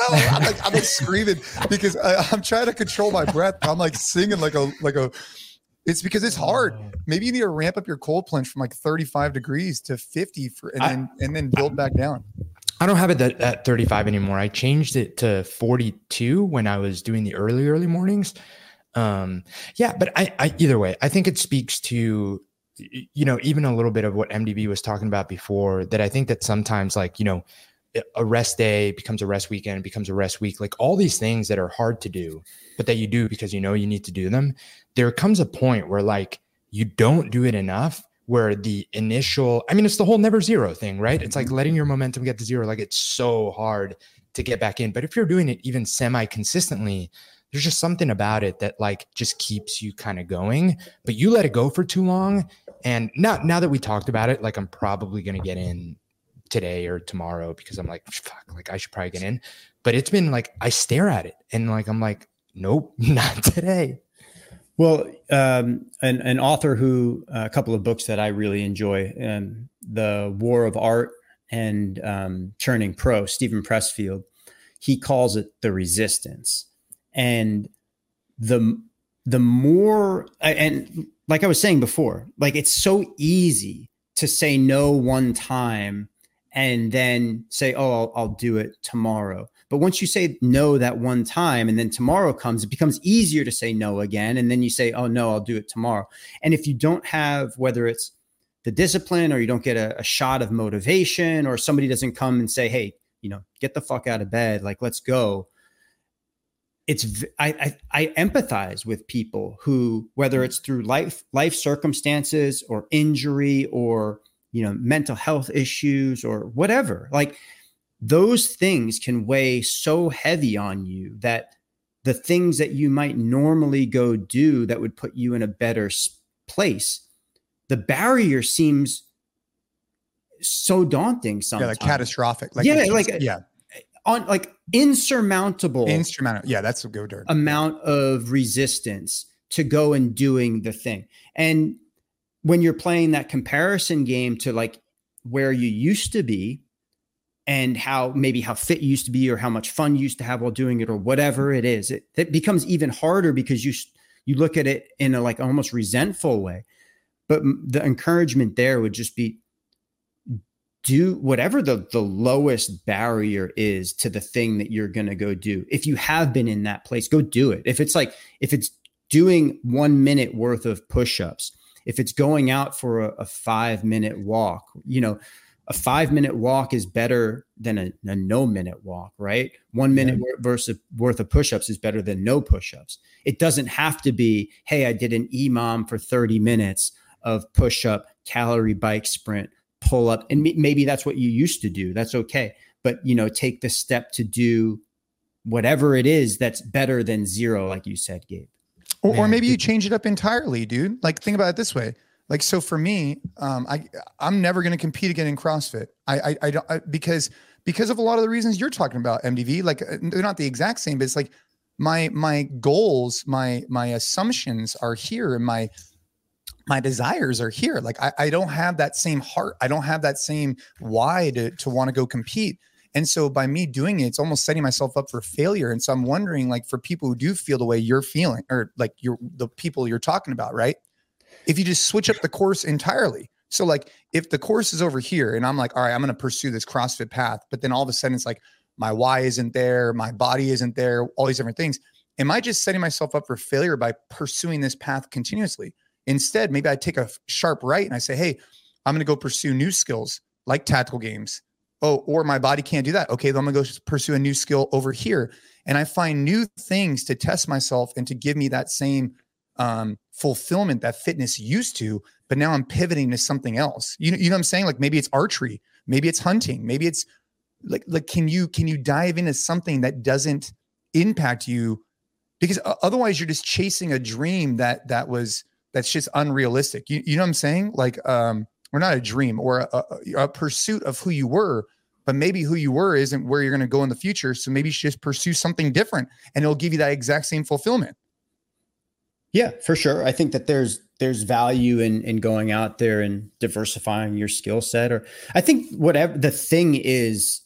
I'm like screaming because I'm trying to control my breath. I'm like singing like a It's because it's hard. Maybe you need to ramp up your cold plunge from like 35 degrees to 50 and then build back down. I don't have it at 35 anymore. I changed it to 42 when I was doing the early mornings. But I either way, I think it speaks to, even a little bit of what MDB was talking about before, that I think that sometimes a rest day becomes a rest weekend, becomes a rest week, like all these things that are hard to do, but that you do because you need to do them. There comes a point where like you don't do it enough, where the initial, it's the whole never zero thing, right? It's like letting your momentum get to zero. Like it's so hard to get back in. But if you're doing it even semi-consistently, there's just something about it that like just keeps you kind of going, but you let it go for too long. And now that we talked about it, like I'm probably going to get in today or tomorrow because I'm like, fuck, like I should probably get in. But it's been like, I stare at it and like, I'm like, nope, not today. Well, an author who, a couple of books that I really enjoy, The War of Art and Churning Pro, Stephen Pressfield, he calls it the resistance. And the more, and like I was saying before, like it's so easy to say no one time and then say, oh, I'll do it tomorrow. But once you say no that one time and then tomorrow comes, it becomes easier to say no again. And then you say, oh, no, I'll do it tomorrow. And if you don't have, whether it's the discipline or you don't get a shot of motivation, or somebody doesn't come and say, hey, get the fuck out of bed, like, let's go. I empathize with people who, whether it's through life circumstances or injury or, mental health issues or whatever, like, those things can weigh so heavy on you that the things that you might normally go do that would put you in a better place, the barrier seems so daunting sometimes. Yeah, like catastrophic. Insurmountable. Yeah, that's a good word. Amount of resistance to go and doing the thing. And when you're playing that comparison game to like where you used to be, and how fit you used to be, or how much fun you used to have while doing it, or whatever it is, it becomes even harder because you look at it in a like almost resentful way. But the encouragement there would just be, do whatever the lowest barrier is to the thing that you're going to go do. If you have been in that place, go do it. If it's doing 1 minute worth of push-ups, if it's going out for a 5-minute walk, a 5-minute walk is better than a no minute walk, right? 1 minute worth of push-ups is better than no push-ups. It doesn't have to be, hey, I did an EMOM for 30 minutes of push-up, calorie bike sprint, pull up. And maybe that's what you used to do. That's okay. But, take the step to do whatever it is that's better than zero, like you said, Gabe. Or maybe you change it up entirely, dude. Like, think about it this way. Like, so for me, I'm never going to compete again in CrossFit. I don't, because of a lot of the reasons you're talking about, MDV. Like, they're not the exact same, but it's like my goals, my assumptions are here, and my desires are here. Like, I don't have that same heart. I don't have that same why to want to go compete. And so by me doing it, it's almost setting myself up for failure. And so I'm wondering, like, for people who do feel the way you're feeling, or like the people you're talking about, right? If you just switch up the course entirely. So like, if the course is over here and I'm like, all right, I'm going to pursue this CrossFit path, but then all of a sudden it's like, my why isn't there, my body isn't there, all these different things. Am I just setting myself up for failure by pursuing this path continuously? Instead, maybe I take a sharp right and I say, hey, I'm going to go pursue new skills like tactical games. Oh, or my body can't do that. Okay, then I'm going to go pursue a new skill over here. And I find new things to test myself and to give me that same fulfillment that fitness used to, but now I'm pivoting to something else. You know what I'm saying? Like, maybe it's archery, maybe it's hunting, maybe it's like, can you dive into something that doesn't impact you? Because otherwise you're just chasing a dream that's just unrealistic. You know what I'm saying? Like, or not a dream, or a pursuit of who you were, but maybe who you were isn't where you're going to go in the future. So maybe you should just pursue something different and it'll give you that exact same fulfillment. Yeah, for sure. I think that there's value in going out there and diversifying your skill set. Or I think whatever the thing is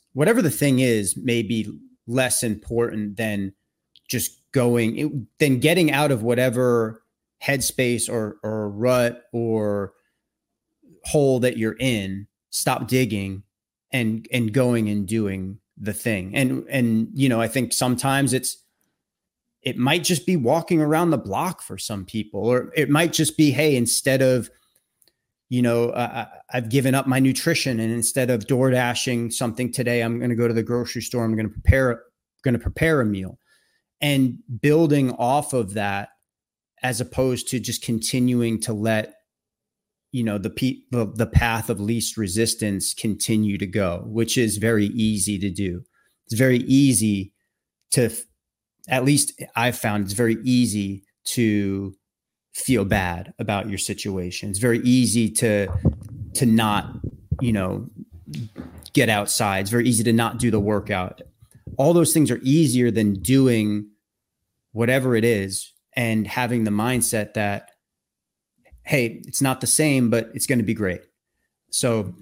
may be less important than just getting out of whatever headspace or rut or hole that you're in, stop digging and going and doing the thing. And, you know, I think sometimes it might just be walking around the block for some people, or it might just be, hey, instead of, you know, I've given up my nutrition, and instead of door dashing something today, I'm going to go to the grocery store. I'm going to prepare a meal, and building off of that, as opposed to just continuing to let, you know, the path of least resistance continue to go, which is very easy to do. It's very easy to, at least I've found it's very easy to feel bad about your situation. It's very easy to not, you know, get outside. It's very easy to not do the workout. All those things are easier than doing whatever it is and having the mindset that, hey, it's not the same, but it's going to be great. So,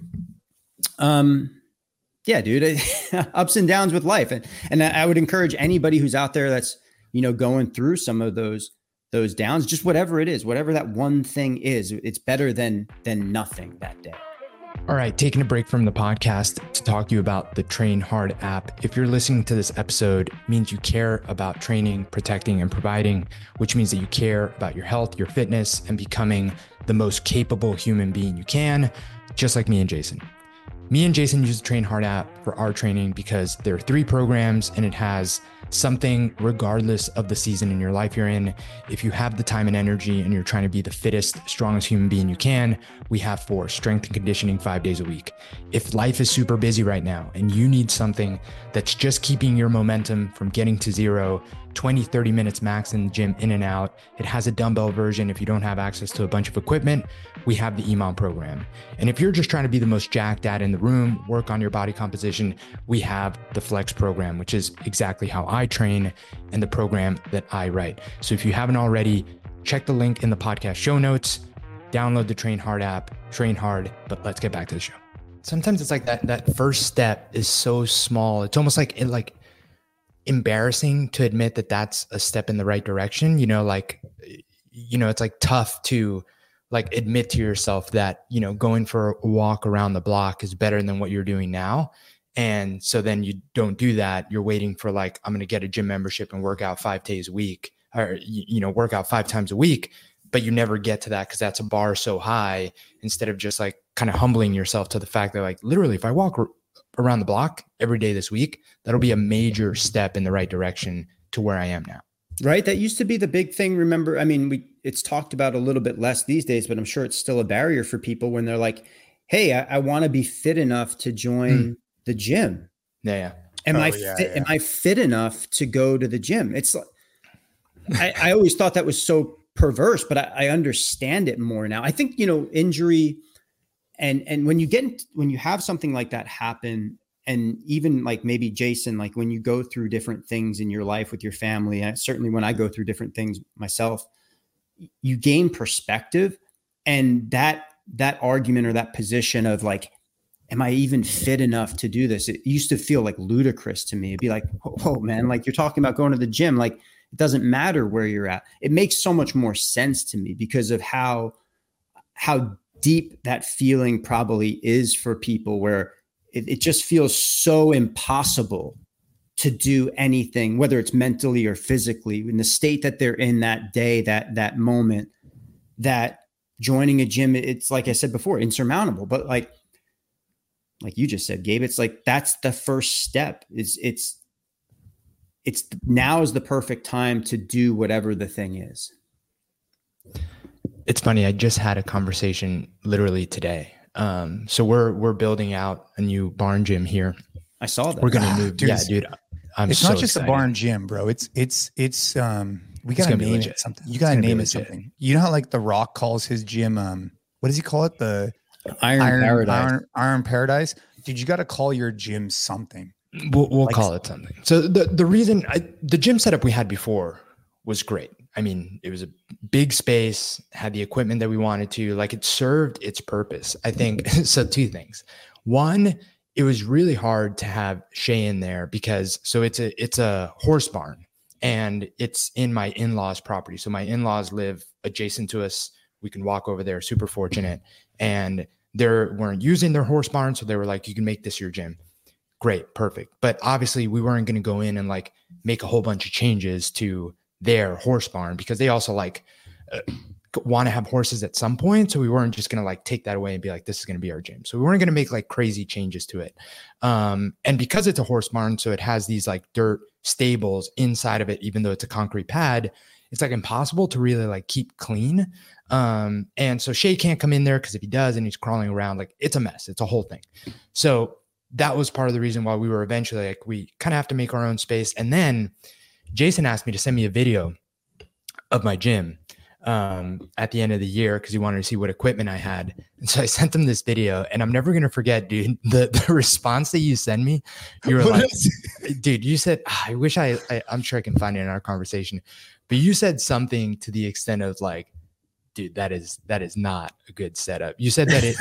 yeah, dude, ups and downs with life. And I would encourage anybody who's out there that's, you know, going through some of those downs, just whatever it is, whatever that one thing is, it's better than nothing that day. All right, taking a break from the podcast to talk to you about the Train Hard app. If you're listening to this episode, it means you care about training, protecting, and providing, which means that you care about your health, your fitness, and becoming the most capable human being you can, just like me and Jason. Me and Jason use the Train Hard app for our training because there are 3 programs and it has something regardless of the season in your life you're in. If you have the time and energy and you're trying to be the fittest, strongest human being you can, we have 4: strength and conditioning 5 days a week. If life is super busy right now and you need something that's just keeping your momentum from getting to 0, 20, 30 minutes max in the gym, in and out. It has a dumbbell version. If you don't have access to a bunch of equipment, we have the EMOM program. And if you're just trying to be the most jacked dad in the room, work on your body composition, we have the Flex program, which is exactly how I train and the program that I write. So if you haven't already, check the link in the podcast show notes, download the Train Hard app, train hard, but let's get back to the show. Sometimes it's like that first step is so small. It's almost like embarrassing to admit that that's a step in the right direction. You know, it's like tough to like admit to yourself that, you know, going for a walk around the block is better than what you're doing now. And so then you don't do that. You're waiting for like, I'm going to get a gym membership and work out 5 days a week, or, you know, work out 5 times a week, but you never get to that because that's a bar so high, instead of just like kind of humbling yourself to the fact that like, literally, if I walk around the block every day this week, that'll be a major step in the right direction to where I am now. Right. That used to be the big thing. Remember, I mean, it's talked about a little bit less these days, but I'm sure it's still a barrier for people when they're like, hey, I want to be fit enough to join the gym. Yeah. Am I fit enough to go to the gym? It's like, I always thought that was so perverse, but I understand it more now. I think, you know, injury and when you have something like that happen, and even like maybe Jason, like when you go through different things in your life with your family, and certainly when I go through different things myself, you gain perspective, and that argument or that position of like, am I even fit enough to do this? It used to feel like ludicrous to me. It'd be like, oh man, like you're talking about going to the gym. Like it doesn't matter where you're at. It makes so much more sense to me because of how deep that feeling probably is for people, where it just feels so impossible to do anything, whether it's mentally or physically, in the state that they're in that day, that moment, that joining a gym, it's like I said before, insurmountable. But like you just said, Gabe, it's like, that's the first step. It's now is the perfect time to do whatever the thing is. It's funny. I just had a conversation literally today. So we're building out a new barn gym here. I saw that. We're going to move. Dude, dude. It's so not just excited. A barn gym, bro. We got to name it something. You got to name it something. You know how like The Rock calls his gym, what does he call it? The Iron Paradise. Dude, you got to call your gym something. We'll call it something. So the reason the gym setup we had before was great. I mean, it was a big space, had the equipment that we wanted to, like it served its purpose. I think so. 2 things. One, it was really hard to have Shay in there because it's a horse barn, and it's in my in-laws property. So my in-laws live adjacent to us. We can walk over there, super fortunate. And they weren't using their horse barn. So they were like, you can make this your gym. Great. Perfect. But obviously we weren't going to go in and like make a whole bunch of changes to their horse barn, because they also like want to have horses at some point. So we weren't just going to like take that away and be like, this is going to be our gym. So we weren't going to make like crazy changes to it. And because it's a horse barn, so it has these like dirt stables inside of it, even though it's a concrete pad, it's like impossible to really like keep clean. And so Shay can't come in there, because if he does and he's crawling around, like it's a mess. It's a whole thing. So that was part of the reason why we were eventually like, we kind of have to make our own space. And then Jason asked me to send me a video of my gym at the end of the year, because he wanted to see what equipment I had. And so I sent him this video, and I'm never going to forget, dude, the response that you sent me. You were like, dude, you said, I wish I'm sure I can find it in our conversation, but you said something to the extent of like, dude, that is not a good setup. You said that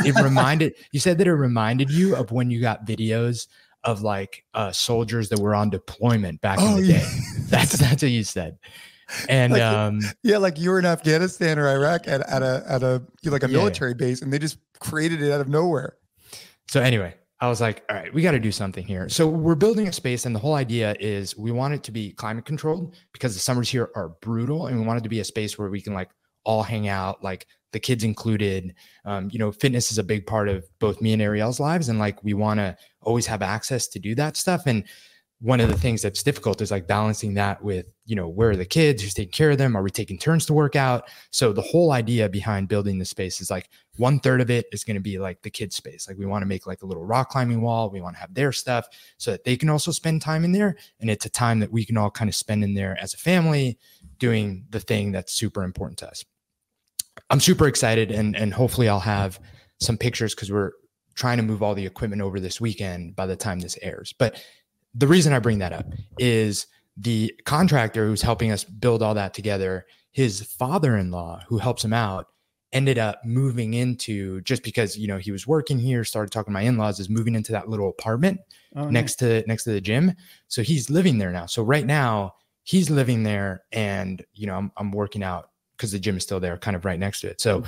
it reminded you of when you got videos of like soldiers that were on deployment back in the day. That's what you said. And like you were in Afghanistan or Iraq at a military base, and they just created it out of nowhere. So anyway, I was like, all right, we got to do something here. So we're building a space, and the whole idea is we want it to be climate controlled, because the summers here are brutal, and we want it to be a space where we can like all hang out, like the kids included. Fitness is a big part of both me and Ariel's lives, and like we want to always have access to do that stuff. And one of the things that's difficult is like balancing that with, where are the kids, who's taking care of them? Are we taking turns to work out? So the whole idea behind building the space is like 1/3 of it is going to be like the kids space. Like we want to make like a little rock climbing wall. We want to have their stuff so that they can also spend time in there. And it's a time that we can all kind of spend in there as a family doing the thing that's super important to us. I'm super excited, and hopefully I'll have some pictures, because we're trying to move all the equipment over this weekend by the time this airs. But the reason I bring that up is the contractor who's helping us build all that together, his father-in-law who helps him out, ended up moving into, just because, he was working here, started talking to my in-laws, is moving into that little apartment next to the gym. So he's living there now. So right now he's living there, and, I'm working out because the gym is still there, kind of right next to it. So,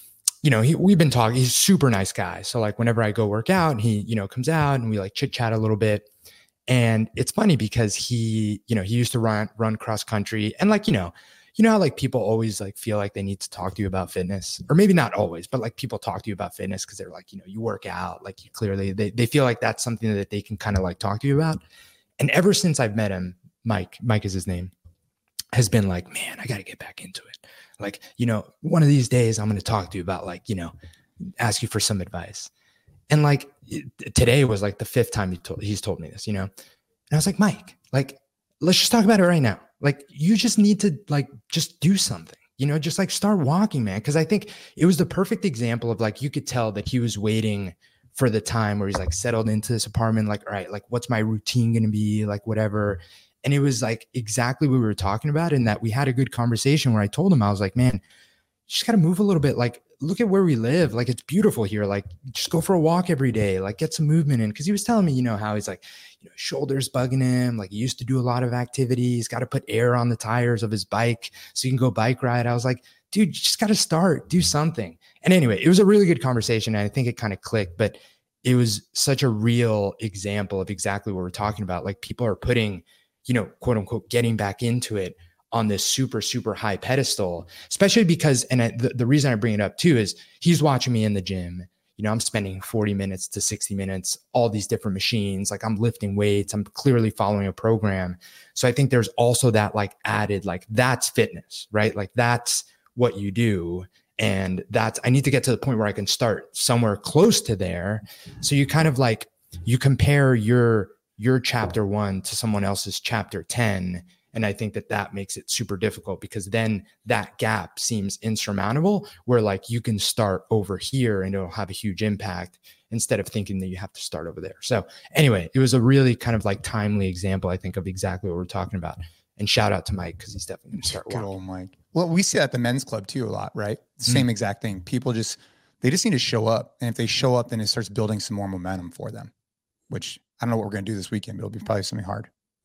we've been talking, he's a super nice guy. So like whenever I go work out, he, comes out and we like chit chat a little bit. And it's funny because he used to run cross country, and like, how like people always like feel like they need to talk to you about fitness, or maybe not always, but like people talk to you about fitness because they're like, you work out, like you clearly, they feel like that's something that they can kind of like talk to you about. And ever since I've met him, Mike is his name, has been like, man, I got to get back into it. Like, one of these days I'm going to talk to you about like, ask you for some advice. And like today was like the 5th time he's told me this, and I was like, Mike, like, let's just talk about it right now. Like, you just need to like, just do something, just like start walking, man. Cause I think it was the perfect example of like, you could tell that he was waiting for the time where he's like settled into this apartment. Like, all right, like what's my routine going to be, like whatever. And it was like exactly what we were talking about, and that we had a good conversation where I told him, I was like, man, you just got to move a little bit. Like, look at where we live. Like, it's beautiful here. Like, just go for a walk every day. Like, get some movement in. Cause he was telling me, how he's like, shoulders bugging him. Like, he used to do a lot of activities, got to put air on the tires of his bike so you can go bike ride. I was like, dude, you just got to start, do something. And anyway, it was a really good conversation. And I think it kind of clicked, but it was such a real example of exactly what we're talking about. Like, people are putting, quote unquote, getting back into it on this super, super high pedestal, especially because, and the reason I bring it up too, is he's watching me in the gym. I'm spending 40 minutes to 60 minutes, all these different machines. Like, I'm lifting weights. I'm clearly following a program. So I think there's also that like added, like, that's fitness, right? Like, that's what you do. And I need to get to the point where I can start somewhere close to there. So you kind of like, you compare your chapter 1 to someone else's chapter 10. And I think that makes it super difficult, because then that gap seems insurmountable, where like you can start over here and it'll have a huge impact, instead of thinking that you have to start over there. So anyway, it was a really kind of like timely example, I think, of exactly what we're talking about. And shout out to Mike, because he's definitely going to start walking. Good old Mike. Well, we see that at the men's club too a lot, right? Same exact thing. People they just need to show up. And if they show up, then it starts building some more momentum for them, which I don't know what we're going to do this weekend, but it'll be probably something hard.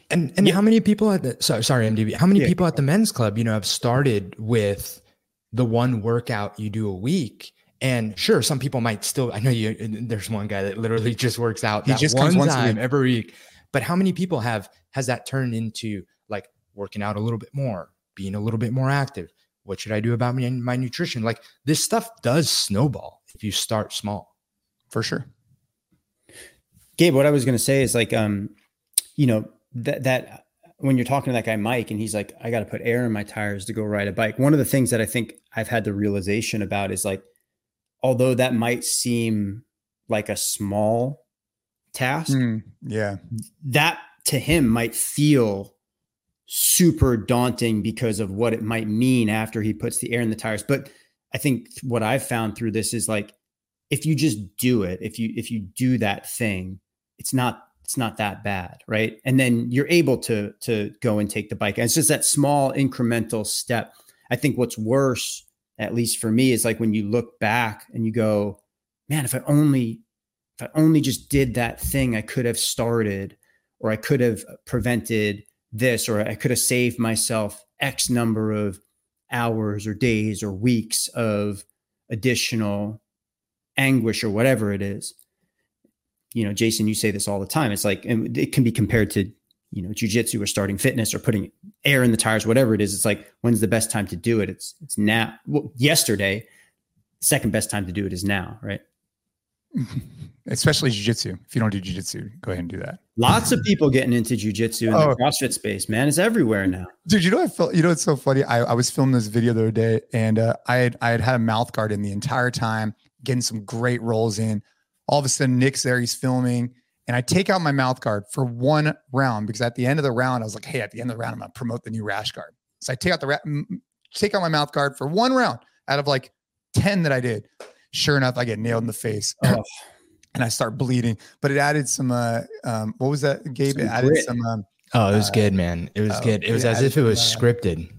And how many people at the sorry MDB? How many people at the men's club, have started with the one workout you do a week? And sure, some people might still. I know there's one guy that literally just works out that just one time every week. But how many people has that turned into like working out a little bit more, being a little bit more active? What should I do about my nutrition? Like this stuff does snowball if you start small. For sure. Gabe, what I was going to say is like, that when you're talking to that guy, Mike, and he's like, I got to put air in my tires to go ride a bike. One of the things that I think I've had the realization about is like, although that might seem like a small task, that to him might feel super daunting because of what it might mean after he puts the air in the tires. But I think what I've found through this is like, if you just do it, if you do that thing, it's not that bad, right? And then you're able to go and take the bike. And it's just that small incremental step. I think what's worse, at least for me, is like when you look back and you go, man, if I only just did that thing, I could have started, or I could have prevented this, or I could have saved myself X number of hours or days or weeks of additional anguish or whatever it is. Jason, you say this all the time. It's like, and it can be compared to, jujitsu or starting fitness or putting air in the tires, whatever it is. It's like, when's the best time to do it? It's now. Well, yesterday, second best time to do it is now, right? Especially jiu-jitsu. If you don't do jiu-jitsu, go ahead and do that. Lots of people getting into jiu-jitsu in the CrossFit space, man. It's everywhere now. Dude, it's so funny. I was filming this video the other day, and I had a mouth guard in the entire time, getting some great rolls in. All of a sudden, Nick's there, he's filming, and I take out my mouth guard for one round, because at the end of the round, I was like, hey, at the end of the round, I'm going to promote the new rash guard. So I take out my mouth guard for one round out of like 10 that I did. Sure enough, I get nailed in the face. Oh. And I start bleeding, but it added some, what was that, Gabe? It added some, it was good, man. It was good. It was as if it was scripted.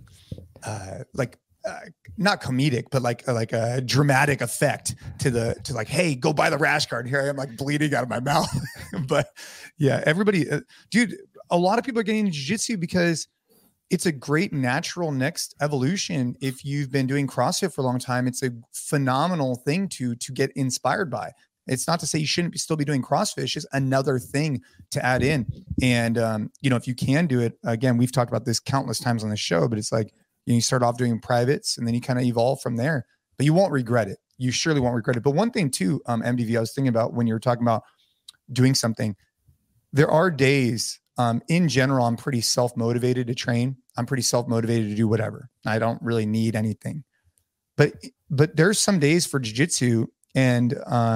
Not comedic, but like a dramatic effect to like, hey, go buy the rash guard. Here I am, like bleeding out of my mouth. But yeah, everybody, dude, a lot of people are getting into jiu-jitsu because it's a great natural next evolution. If you've been doing CrossFit for a long time, it's a phenomenal thing to get inspired by. It's not to say you shouldn't still be doing CrossFit. It's just another thing to add in. And, if you can do it, again, we've talked about this countless times on the show, but it's like, you start off doing privates and then you kind of evolve from there, but you won't regret it. You surely won't regret it. But one thing too, MDV, I was thinking about when you were talking about doing something, there are days, in general, I'm pretty self-motivated to train. I'm pretty self-motivated to do whatever. I don't really need anything, but there's some days for jiu-jitsu and,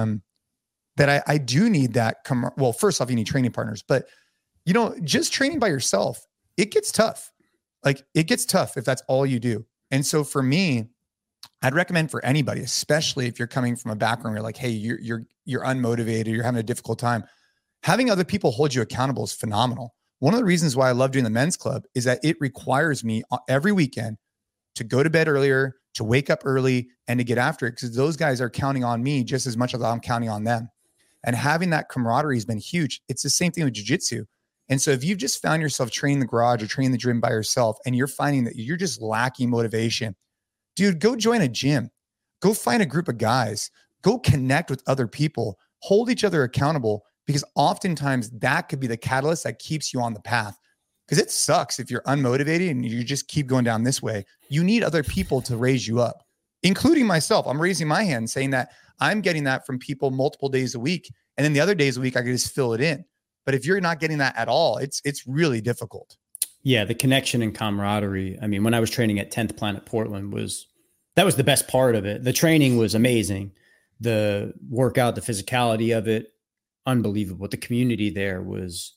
that I do need that. Well, first off, you need training partners, but just training by yourself, it gets tough. Like it gets tough if that's all you do. And so for me, I'd recommend for anybody, especially if you're coming from a background where you're like, hey, you're unmotivated, you're having a difficult time, having other people hold you accountable is phenomenal. One of the reasons why I love doing the men's club is that it requires me every weekend to go to bed earlier, to wake up early, and to get after it, because those guys are counting on me just as much as I'm counting on them. And having that camaraderie has been huge. It's the same thing with jiu-jitsu. And so if you've just found yourself training the garage or training the gym by yourself, and you're finding that you're just lacking motivation, dude, go join a gym, go find a group of guys, go connect with other people, hold each other accountable, because oftentimes that could be the catalyst that keeps you on the path. Because it sucks if you're unmotivated and you just keep going down this way. You need other people to raise you up, including myself. I'm raising my hand saying that I'm getting that from people multiple days a week. And then the other days a week, I can just fill it in. But if you're not getting that at all, it's really difficult. Yeah, the connection and camaraderie. I mean, when I was training at 10th Planet Portland, that was the best part of it. The training was amazing. The workout, the physicality of it, unbelievable. The community there was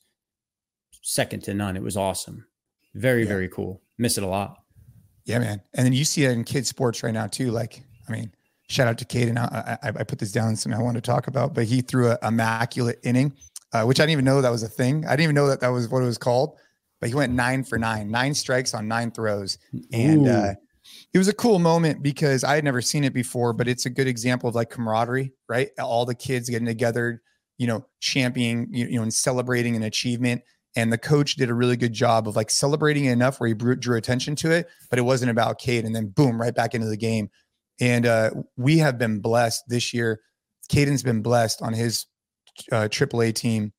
second to none. It was awesome. Very, very cool. Miss it a lot. Yeah, man. And then you see it in kids sports right now too. Like, I mean, shout out to Caden. I put this down, something I wanted to talk about, but he threw an immaculate inning. Which I didn't even know that was a thing. I didn't even know that was what it was called, but he went 9 for 9, 9 strikes on 9 throws. And it was a cool moment because I had never seen it before, but it's a good example of like camaraderie, right? All the kids getting together, championing, and celebrating an achievement. And the coach did a really good job of like celebrating it enough where he drew attention to it, but it wasn't about Cade. And then boom, right back into the game. And we have been blessed this year. Caden's been blessed on his AAA team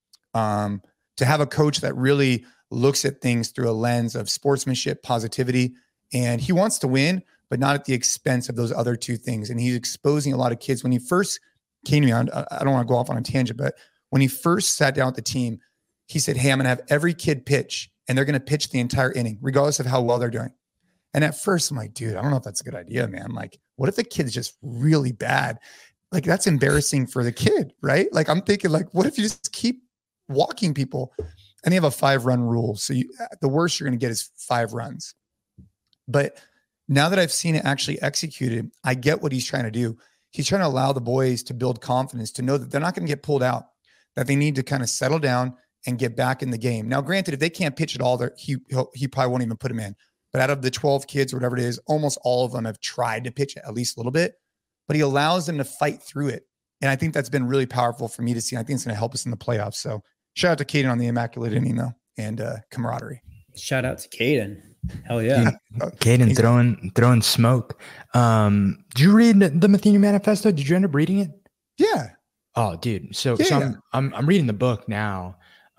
to have a coach that really looks at things through a lens of sportsmanship, positivity, and he wants to win, but not at the expense of those other two things. And he's exposing a lot of kids. When he first came to me, I don't want to go off on a tangent, but when he first sat down with the team, he said, hey, I'm going to have every kid pitch, and they're going to pitch the entire inning, regardless of how well they're doing. And at first I'm like, dude, I don't know if that's a good idea, man. Like, what if the kid's just really bad? Like, that's embarrassing for the kid, right? Like, I'm thinking, like, what if you just keep walking people? And they have a 5-run rule. So the worst you're going to get is 5 runs. But now that I've seen it actually executed, I get what he's trying to do. He's trying to allow the boys to build confidence, to know that they're not going to get pulled out, that they need to kind of settle down and get back in the game. Now, granted, if they can't pitch at all, he probably won't even put them in. But out of the 12 kids or whatever it is, almost all of them have tried to pitch at least a little bit. But he allows them to fight through it. And I think that's been really powerful for me to see. I think it's going to help us in the playoffs. So shout out to Caden on the immaculate inning, though, and camaraderie. Shout out to Caden. Hell yeah. Caden throwing smoke. Did you read the Matheny Manifesto? Did you end up reading it? Yeah. Oh, dude. So I'm reading the book now.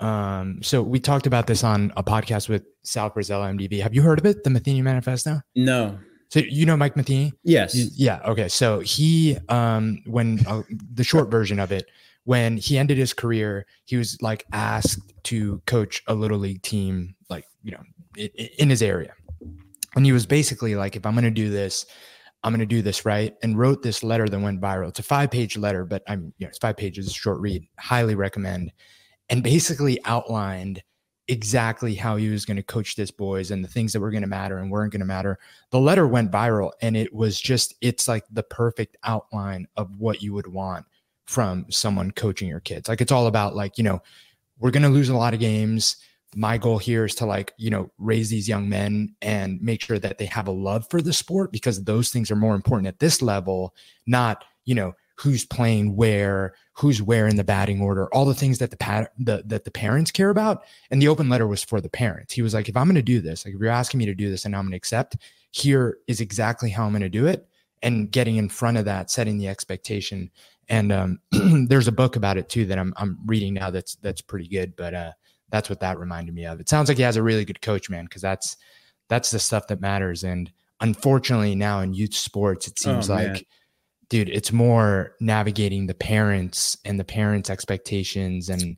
So we talked about this on a podcast with Sal Brazell, MDB. Have you heard of it? The Matheny Manifesto? No. So you know Mike Matheny? Yes. Yeah. Okay. So he, when the short version of it, when he ended his career, he was like asked to coach a little league team, like, you know, in his area. And he was basically like, if I'm going to do this, I'm going to do this right. And wrote this letter that went viral. It's a 5-page letter, but it's 5 pages, short read, highly recommend. And basically outlined exactly how he was going to coach this boys and the things that were going to matter and weren't going to matter. The letter went viral, and it's like the perfect outline of what you would want from someone coaching your kids. Like, it's all about, like, you know, we're going to lose a lot of games. My goal here is to, like, you know, raise these young men and make sure that they have a love for the sport, because those things are more important at this level, not, you know, who's playing where, who's where in the batting order, all the things that the parents care about. And the open letter was for the parents. He was like, if I'm going to do this, like, if you're asking me to do this and I'm going to accept, here is exactly how I'm going to do it. And getting in front of that, setting the expectation. And there's a book about it too that I'm reading now that's pretty good. But that's what that reminded me of. It sounds like he has a really good coach, man, because that's the stuff that matters. And unfortunately now in youth sports, it seems like, dude, it's more navigating the parents and the parents' expectations, and,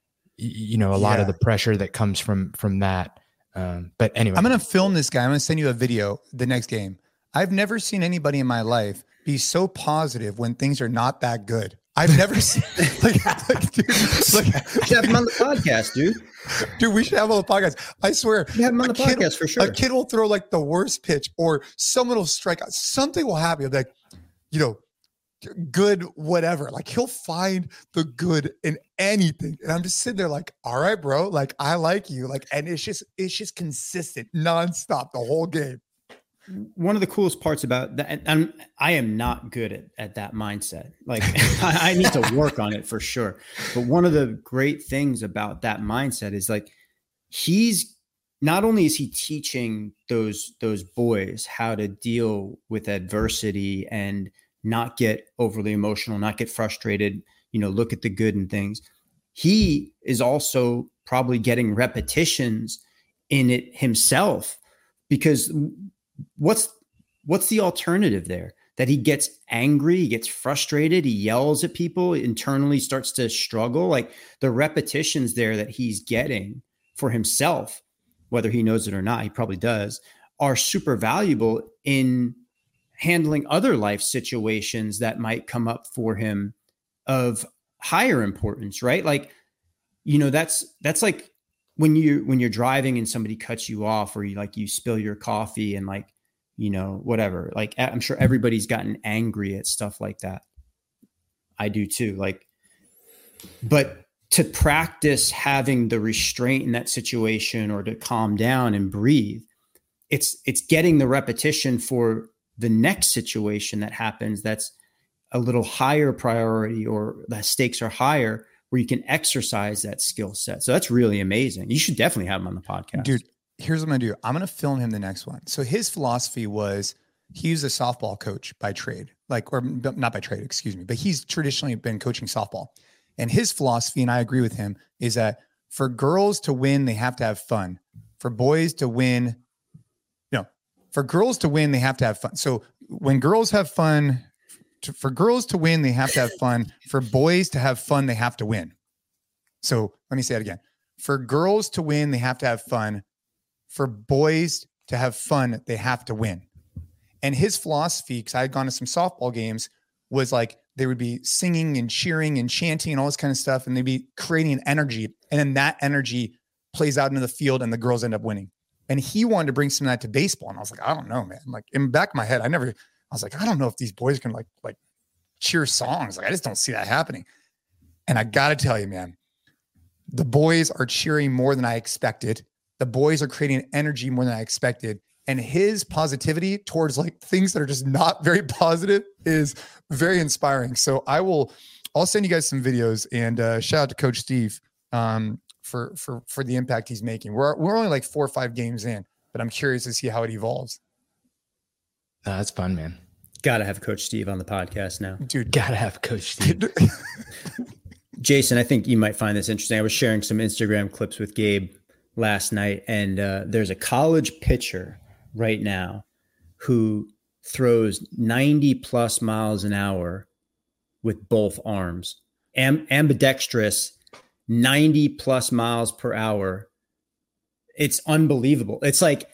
you know, a lot of the pressure that comes from that. But anyway, I'm going to film this guy. I'm going to send you a video the next game. I've never seen anybody in my life be so positive when things are not that good. I've never seen dude, we should have him on the podcast, dude. Dude, we should have him on the podcast. I swear. We have him on the podcast for sure. A kid will throw like the worst pitch, or someone will strike out. Something will happen. He'll be like, you know, good, whatever. Like, he'll find the good in anything. And I'm just sitting there like, all right, bro. Like, I like you. Like, and it's just consistent, nonstop the whole game. One of the coolest parts about that, and I am not good at that mindset. Like, I need to work on it for sure. But one of the great things about that mindset is, like, he's not only is he teaching those boys how to deal with adversity and not get overly emotional, not get frustrated, you know, look at the good in things. He is also probably getting repetitions in it himself, because what's the alternative there? That he gets angry, he gets frustrated, he yells at people, internally starts to struggle. Like, the repetitions there that he's getting for himself, whether he knows it or not, he probably does, are super valuable in handling other life situations that might come up for him of higher importance, right? Like, you know, that's like when you're driving and somebody cuts you off, or you spill your coffee and, like, you know, whatever. Like, I'm sure everybody's gotten angry at stuff like that. I do too. Like, but to practice having the restraint in that situation, or to calm down and breathe, it's getting the repetition for the next situation that happens that's a little higher priority, or the stakes are higher, where you can exercise that skill set. So that's really amazing. You should definitely have him on the podcast. Dude, here's what I'm going to do. I'm going to film him the next one. So his philosophy was he was a softball coach by trade, or not by trade, excuse me, but he's traditionally been coaching softball. And his philosophy, and I agree with him, is that for girls to win, they have to have fun. For boys to win, for girls to win, they have to have fun. So when girls have fun, for girls to win, they have to have fun. For boys to have fun, they have to win. So let me say it again. For girls to win, they have to have fun. For boys to have fun, they have to win. And his philosophy, because I had gone to some softball games, was like they would be singing and cheering and chanting and all this kind of stuff, and they'd be creating an energy. And then that energy plays out into the field and the girls end up winning. And he wanted to bring some of that to baseball. And I was like, I don't know, man. Like in the back of my head, I was like, I don't know if these boys can like cheer songs. Like, I just don't see that happening. And I got to tell you, man, the boys are cheering more than I expected. The boys are creating energy more than I expected. And his positivity towards like things that are just not very positive is very inspiring. So I'll send you guys some videos, and shout out to Coach Steve for the impact he's making. We're only like 4 or 5 games in, but I'm curious to see how it evolves. That's fun, man. Got to have Coach Steve on the podcast now. Dude, got to have Coach Steve. Jason, I think you might find this interesting. I was sharing some Instagram clips with Gabe last night, and there's a college pitcher right now who throws 90 plus miles an hour with both arms, ambidextrous, 90 plus miles per hour. It's unbelievable. It's like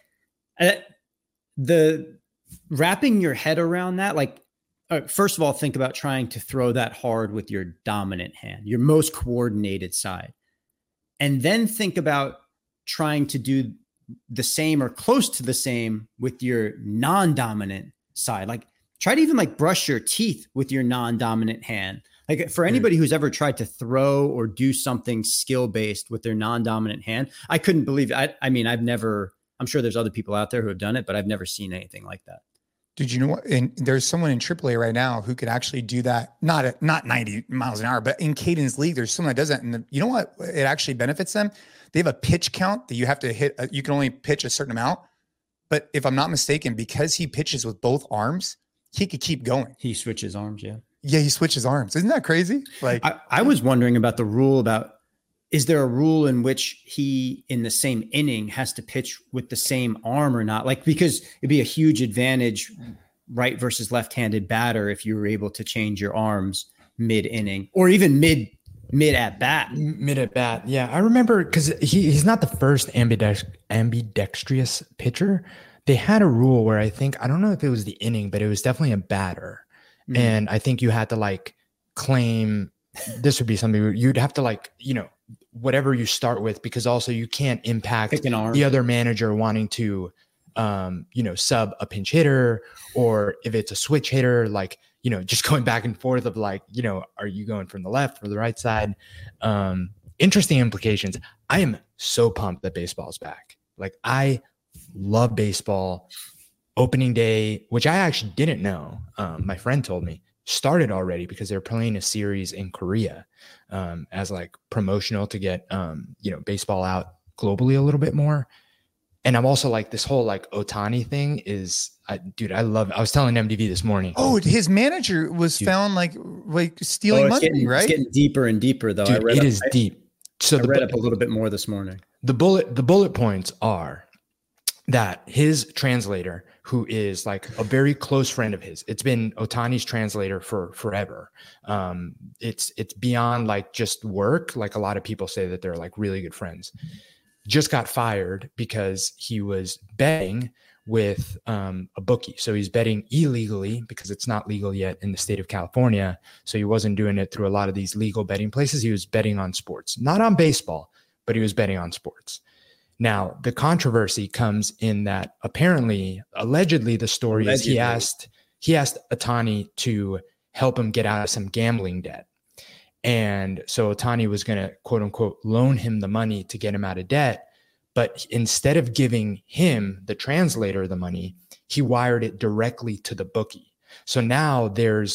the wrapping your head around that. Like, first of all, think about trying to throw that hard with your dominant hand, your most coordinated side. And then think about trying to do the same or close to the same with your non-dominant side. Like, try to even like brush your teeth with your non-dominant hand. Like, for anybody who's ever tried to throw or do something skill-based with their non-dominant hand, I couldn't believe it. I mean, I'm sure there's other people out there who have done it, but I've never seen anything like that. Did you know what? And there's someone in AAA right now who could actually do that. Not 90 miles an hour, but in Caden's league, there's someone that does that. And you know what? It actually benefits them. They have a pitch count that you have to hit. You can only pitch a certain amount. But if I'm not mistaken, because he pitches with both arms, he could keep going. He switches arms. Yeah. Yeah. He switches arms. Isn't that crazy? Like, I was wondering about the rule about, is there a rule in which he in the same inning has to pitch with the same arm or not? Like, because it'd be a huge advantage, right versus left-handed batter, if you were able to change your arms mid inning or even mid at bat. Mid at bat. Yeah. I remember because he's not the first ambidextrous pitcher. They had a rule where I don't know if it was the inning, but it was definitely a batter. Mm-hmm. And I think you had to like claim this would be something you'd have to like, whatever you start with, because also you can't impact the other manager wanting to, sub a pinch hitter, or if it's a switch hitter, like, just going back and forth of like, are you going from the left or the right side? Interesting implications. I am so pumped that baseball's back. Like, I love baseball. Opening day, which I actually didn't know, my friend told me, started already because they're playing a series in Korea as like promotional to get baseball out globally a little bit more. And I'm also like, this whole like Ohtani thing is, I love it. I was telling MDV this morning. Oh, his manager was found like stealing money, right? It's getting deeper and deeper though. Dude, it is deep. So I read up a little bit more this morning. The bullet points are that his translator, who is like a very close friend of his, it's been Ohtani's translator for forever. It's beyond like just work. Like, a lot of people say that they're like really good friends. Just got fired because he was betting with a bookie. So he's betting illegally because it's not legal yet in the state of California. So he wasn't doing it through a lot of these legal betting places. He was betting on sports, not on baseball, but he was betting on sports. Now, the controversy comes in that allegedly, the story is he asked Ohtani to help him get out of some gambling debt. And so Ohtani was going to, quote unquote, loan him the money to get him out of debt. But instead of giving him, the translator, the money, he wired it directly to the bookie. So now there's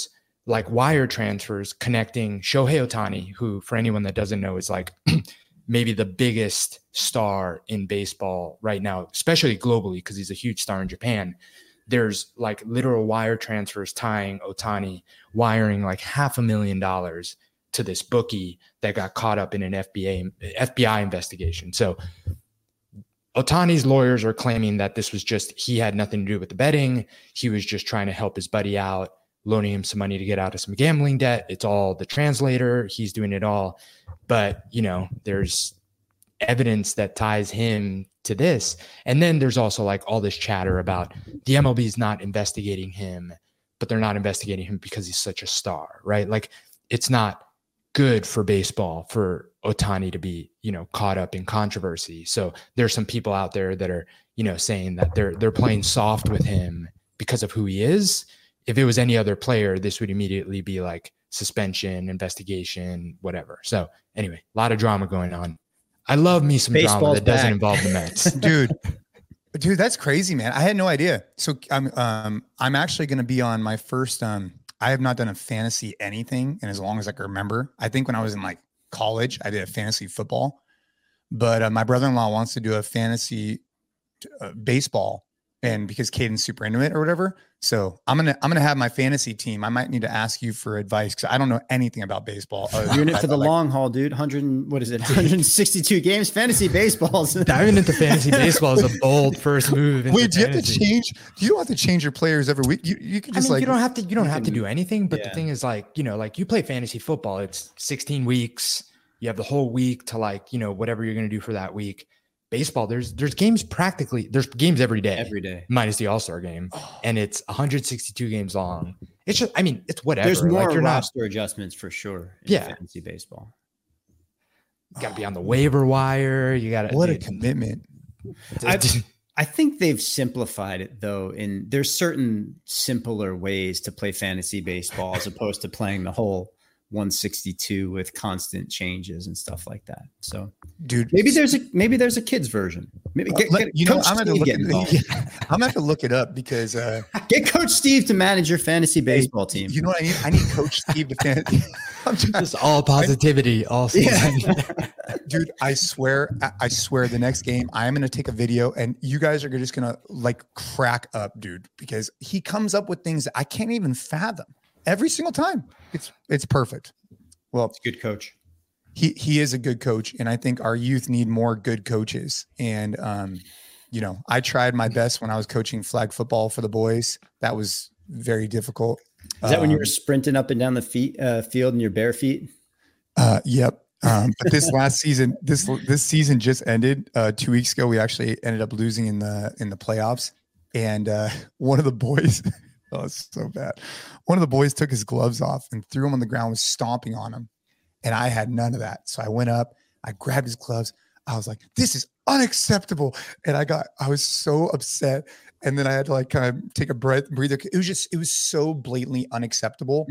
like wire transfers connecting Shohei Ohtani, who for anyone that doesn't know is like maybe the biggest star in baseball right now, especially globally, because he's a huge star in Japan. There's like literal wire transfers tying Ohtani, wiring like $500,000 to this bookie that got caught up in an FBI investigation. So Ohtani's lawyers are claiming that this was just, he had nothing to do with the betting. He was just trying to help his buddy out, loaning him some money to get out of some gambling debt. It's all the translator. He's doing it all. But, you know, there's evidence that ties him to this. And then there's also like all this chatter about the MLB is not investigating him, but they're not investigating him because he's such a star, right? Like it's not good for baseball for Ohtani to be, you know, caught up in controversy. So there's some people out there that are, you know, saying that they're playing soft with him because of who he is. If it was any other player, this would immediately be like suspension, investigation, whatever. So anyway, a lot of drama going on. I love me some Baseball's drama that doesn't back. involve the Mets. Dude, that's crazy, man. I had no idea. So I'm actually going to be on my first, I have not done a fantasy anything in as long as I can remember. I think when I was in like college, I did a fantasy football, but my brother-in-law wants to do a fantasy baseball, and because Caden's super into it or whatever. So I'm gonna have my fantasy team. I might need to ask you for advice because I don't know anything about baseball. You're in it for the long haul, dude. 162 games, fantasy baseballs. Diving into fantasy baseball is a bold first move. Wait, do you have to change? You don't have to change your players every week. You can just you don't have to do anything. But yeah. the thing is, like, you know, like you play fantasy football, it's 16 weeks. You have the whole week to like, you know, whatever you're gonna do for that week. Baseball, there's games there's games every day minus the All-Star game, and it's 162 games long. It's just, I mean, it's whatever. There's more like, roster adjustments for sure in fantasy baseball. You got to be on the waiver wire. You got to. What a commitment. I think they've simplified it though. There's certain simpler ways to play fantasy baseball as opposed to playing the whole 162 with constant changes and stuff like that. So, dude, maybe there's a kids version. Maybe I'm gonna have to look it up because get Coach Steve to manage your fantasy baseball team. You know what I need? I need Coach Steve to fantasy. I'm just all positivity, Dude, I swear, the next game I'm gonna take a video and you guys are just gonna like crack up, dude, because he comes up with things that I can't even fathom. Every single time. It's perfect. Well, it's a good coach. He is a good coach. And I think our youth need more good coaches. And, you know, I tried my best when I was coaching flag football for the boys. That was very difficult. Is that when you were sprinting up and down the field in your bare feet? Yep. But this last season, this season just ended 2 weeks ago. We actually ended up losing in the playoffs. And one of the boys, oh, it's so bad. One of the boys took his gloves off and threw them on the ground, was stomping on him. And I had none of that. So I went up, I grabbed his gloves. I was like, this is unacceptable. And I was so upset. And then I had to like kind of take a breather. It was so blatantly unacceptable.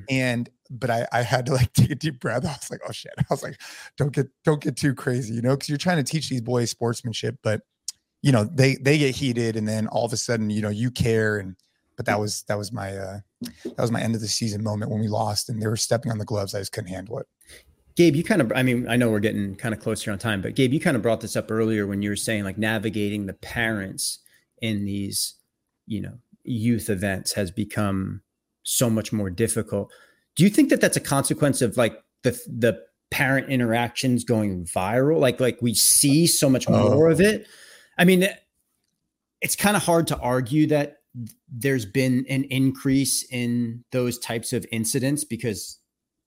But I had to like take a deep breath. I was like, oh shit. I was like, don't get too crazy, you know, because you're trying to teach these boys sportsmanship, but you know, they get heated and then all of a sudden, you know, you care. But that was my end of the season moment when we lost and they were stepping on the gloves. I just couldn't handle it. Gabe, I know we're getting kind of close here on time, but Gabe, you kind of brought this up earlier when you were saying like navigating the parents in these, you know, youth events has become so much more difficult. Do you think that that's a consequence of like the parent interactions going viral? Like we see so much more of it. I mean, it's kind of hard to argue that there's been an increase in those types of incidents because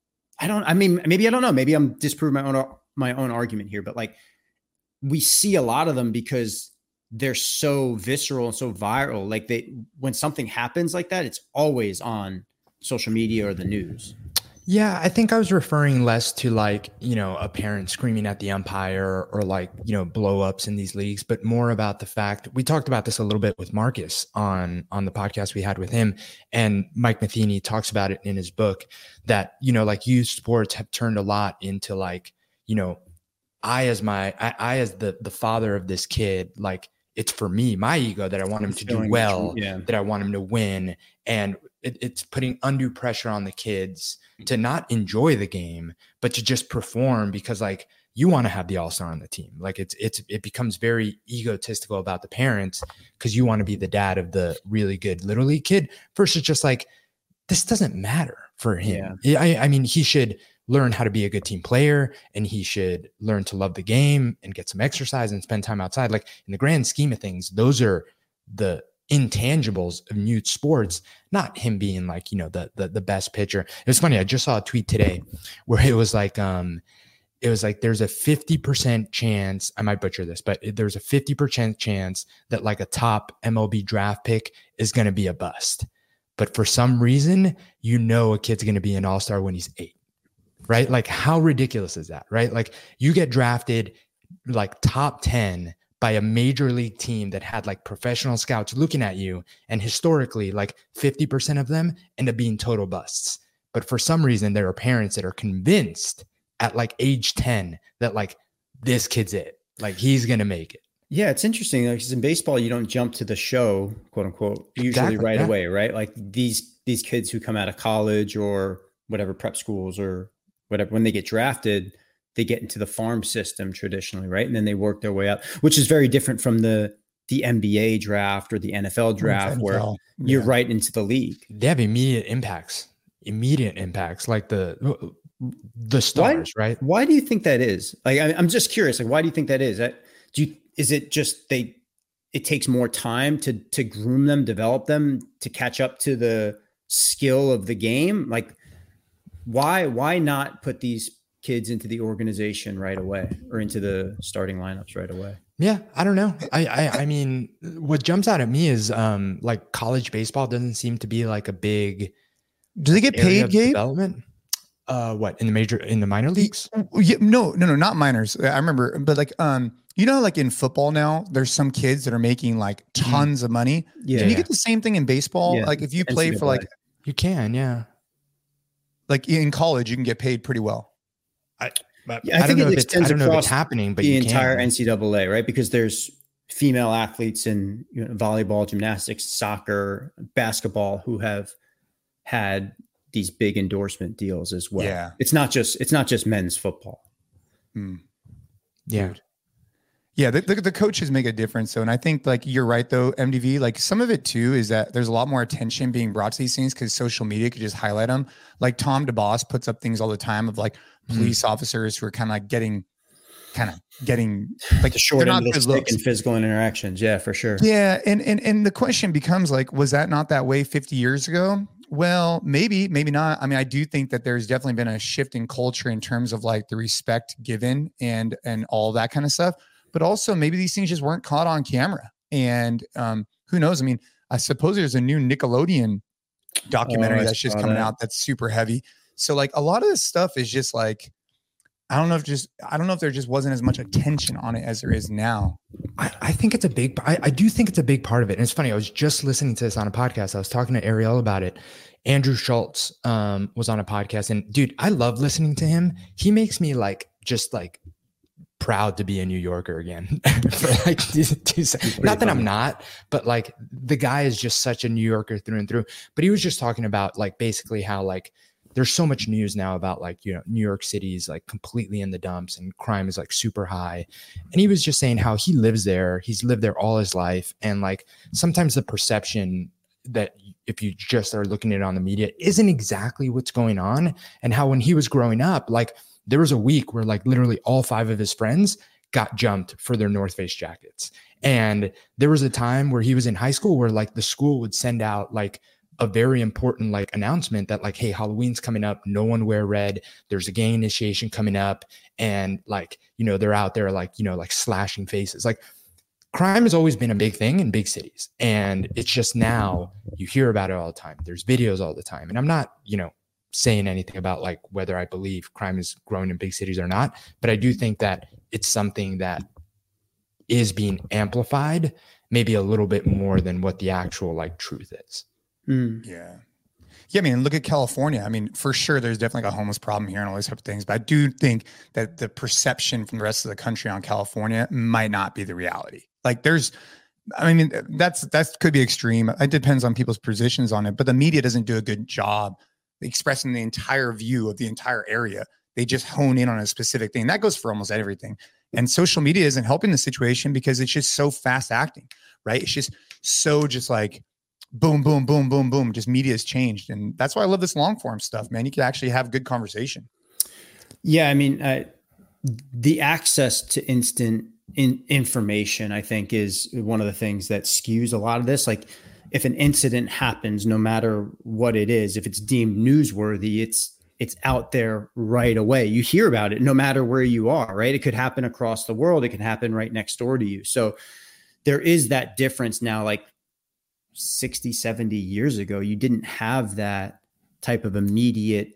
maybe I don't know. Maybe I'm disproving my own argument here, but like we see a lot of them because they're so visceral and so viral. Like when something happens like that, it's always on social media or the news. Yeah, I think I was referring less to like, you know, a parent screaming at the umpire or like, you know, blow ups in these leagues, but more about the fact we talked about this a little bit with Marcus on the podcast we had with him. And Mike Matheny talks about it in his book that, you know, like youth sports have turned a lot into like, you know, I as the father of this kid, like it's for me, my ego, that I want him to do well, that I want him to win. And it's putting undue pressure on the kids to not enjoy the game, but to just perform, because like you want to have the all-star on the team. Like it becomes very egotistical about the parents, because you want to be the dad of the really good Little League kid versus just like, this doesn't matter for him. Yeah. I mean, he should learn how to be a good team player, and he should learn to love the game and get some exercise and spend time outside. Like in the grand scheme of things, those are the intangibles of youth sports, not him being like, you know, the best pitcher. It was funny. I just saw a tweet today where it was like, there's a 50% chance, I might butcher this, but there's a 50% chance that like a top MLB draft pick is going to be a bust. But for some reason, you know, a kid's going to be an all-star when he's 8, right? Like how ridiculous is that, right? Like you get drafted like top 10 by a major league team that had like professional scouts looking at you. And historically, like 50% of them end up being total busts. But for some reason, there are parents that are convinced at like age 10 that like this kid's it, like he's going to make it. Yeah, it's interesting. Like, 'cause in baseball, you don't jump to the show, quote unquote, usually right away, right? Like these kids who come out of college or whatever, prep schools or whatever, when they get drafted, they get into the farm system traditionally, right? And then they work their way up, which is very different from the NBA draft or the NFL draft, where you're right into the league. They have immediate impacts, like the stars, right? Why do you think that is? Like, I'm just curious. Like, why do you think that is? Is it just it takes more time to groom them, develop them, to catch up to the skill of the game? Like, why not put these kids into the organization right away or into the starting lineups right away? Yeah, I don't know. I mean, what jumps out at me is like college baseball doesn't seem to be like a big. Do they get paid, Gabe? Development? What in the minor leagues? Yeah, no, not minors. I remember, but like, you know, like in football now, there's some kids that are making like tons of money. Yeah. Can you get the same thing in baseball? Yeah. Like if you play for like, you can, yeah. Like in college, you can get paid pretty well. I think it extends across if it's happening, but the entire NCAA, right? Because there's female athletes in volleyball, gymnastics, soccer, basketball who have had these big endorsement deals as well. Yeah. It's not just men's football. Yeah. Dude. Yeah. The coaches make a difference. So, and I think like, you're right though, MDV, like some of it too, is that there's a lot more attention being brought to these things because social media could just highlight them. Like Tom DeBoss puts up things all the time of like police officers who are kind of getting like the short end of the stick and physical interactions. Yeah, for sure. Yeah. And the question becomes like, was that not that way 50 years ago? Well, maybe not. I mean, I do think that there's definitely been a shift in culture in terms of like the respect given and all that kind of stuff. But also maybe these things just weren't caught on camera. And who knows? I mean, I suppose there's a new Nickelodeon documentary that's just coming out that's super heavy. So like a lot of this stuff is just like, I don't know if there just wasn't as much attention on it as there is now. I think it's I do think it's a big part of it. And it's funny. I was just listening to this on a podcast. I was talking to Ariel about it. Andrew Schultz was on a podcast, and dude, I love listening to him. He makes me just proud to be a New Yorker again. Not that I'm not, but like the guy is just such a New Yorker through and through. But he was just talking about like basically how like there's so much news now about like, New York City is like completely in the dumps and crime is like super high. And he was just saying how he lives there. He's lived there all his life. And like sometimes the perception that if you just are looking at it on the media isn't exactly what's going on. And how when he was growing up, like there was a week where like literally all 5 of his friends got jumped for their North Face jackets. And there was a time where he was in high school where like the school would send out like a very important like announcement that like, hey, Halloween's coming up. No one wear red. There's a gang initiation coming up. And like, they're out there like, like slashing faces. Like crime has always been a big thing in big cities. And it's just now you hear about it all the time. There's videos all the time. And I'm not, saying anything about like whether I believe crime is growing in big cities or not, but I do think that it's something that is being amplified maybe a little bit more than what the actual like truth is. Yeah. I mean, look at California. I mean, for sure, there's definitely like a homeless problem here and all these types of things. But I do think that the perception from the rest of the country on California might not be the reality. Like there's I mean, that could be extreme. It depends on people's positions on it, but the media doesn't do a good job expressing the entire view of the entire area. They just hone in on a specific thing. That goes for almost everything. And social media isn't helping the situation because it's just so fast acting, right? It's just so just like boom, boom, boom, boom, boom. Just media has changed. And that's why I love this long form stuff, man. You can actually have good conversation. Yeah. I mean, the access to instant information, I think, is one of the things that skews a lot of this. Like if an incident happens, no matter what it is, if it's deemed newsworthy, it's out there right away. You hear about it no matter where you are, right? It could happen across the world. It can happen right next door to you. So there is that difference now, like 60, 70 years ago, you didn't have that type of immediate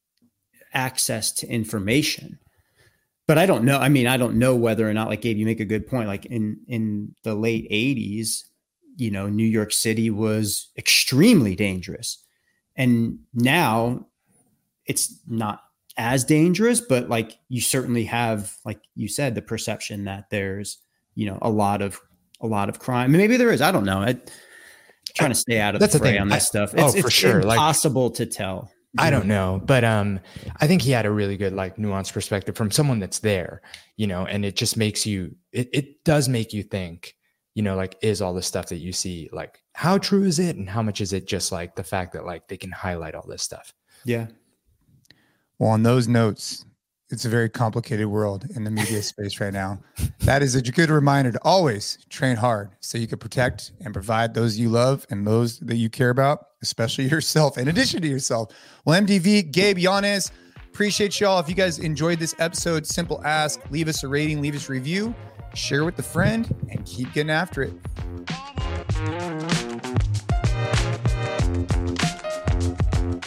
access to information. But I don't know. I mean, I don't know whether or not, like Gabe, you make a good point. Like in the late 80s, you know, New York City was extremely dangerous. And now it's not as dangerous, but like you certainly have, like you said, the perception that there's, you know, a lot of crime. Maybe there is. I don't know. I'm trying to stay out of the fray on this stuff. It's for sure. Impossible to tell. I don't know, but I think he had a really good, like, nuanced perspective from someone that's there, you know, and it just makes you, it does make you think, you know, like, is all the stuff that you see, like, how true is it? And how much is it just like the fact that, like, they can highlight all this stuff? Yeah. Well, on those notes, it's a very complicated world in the media space right now. That is a good reminder to always train hard so you can protect and provide those you love and those that you care about, especially yourself, in addition to yourself. Well, MDV, Gabe, Yanez, appreciate y'all. If you guys enjoyed this episode, simple ask, leave us a rating, leave us a review, share with a friend, and keep getting after it.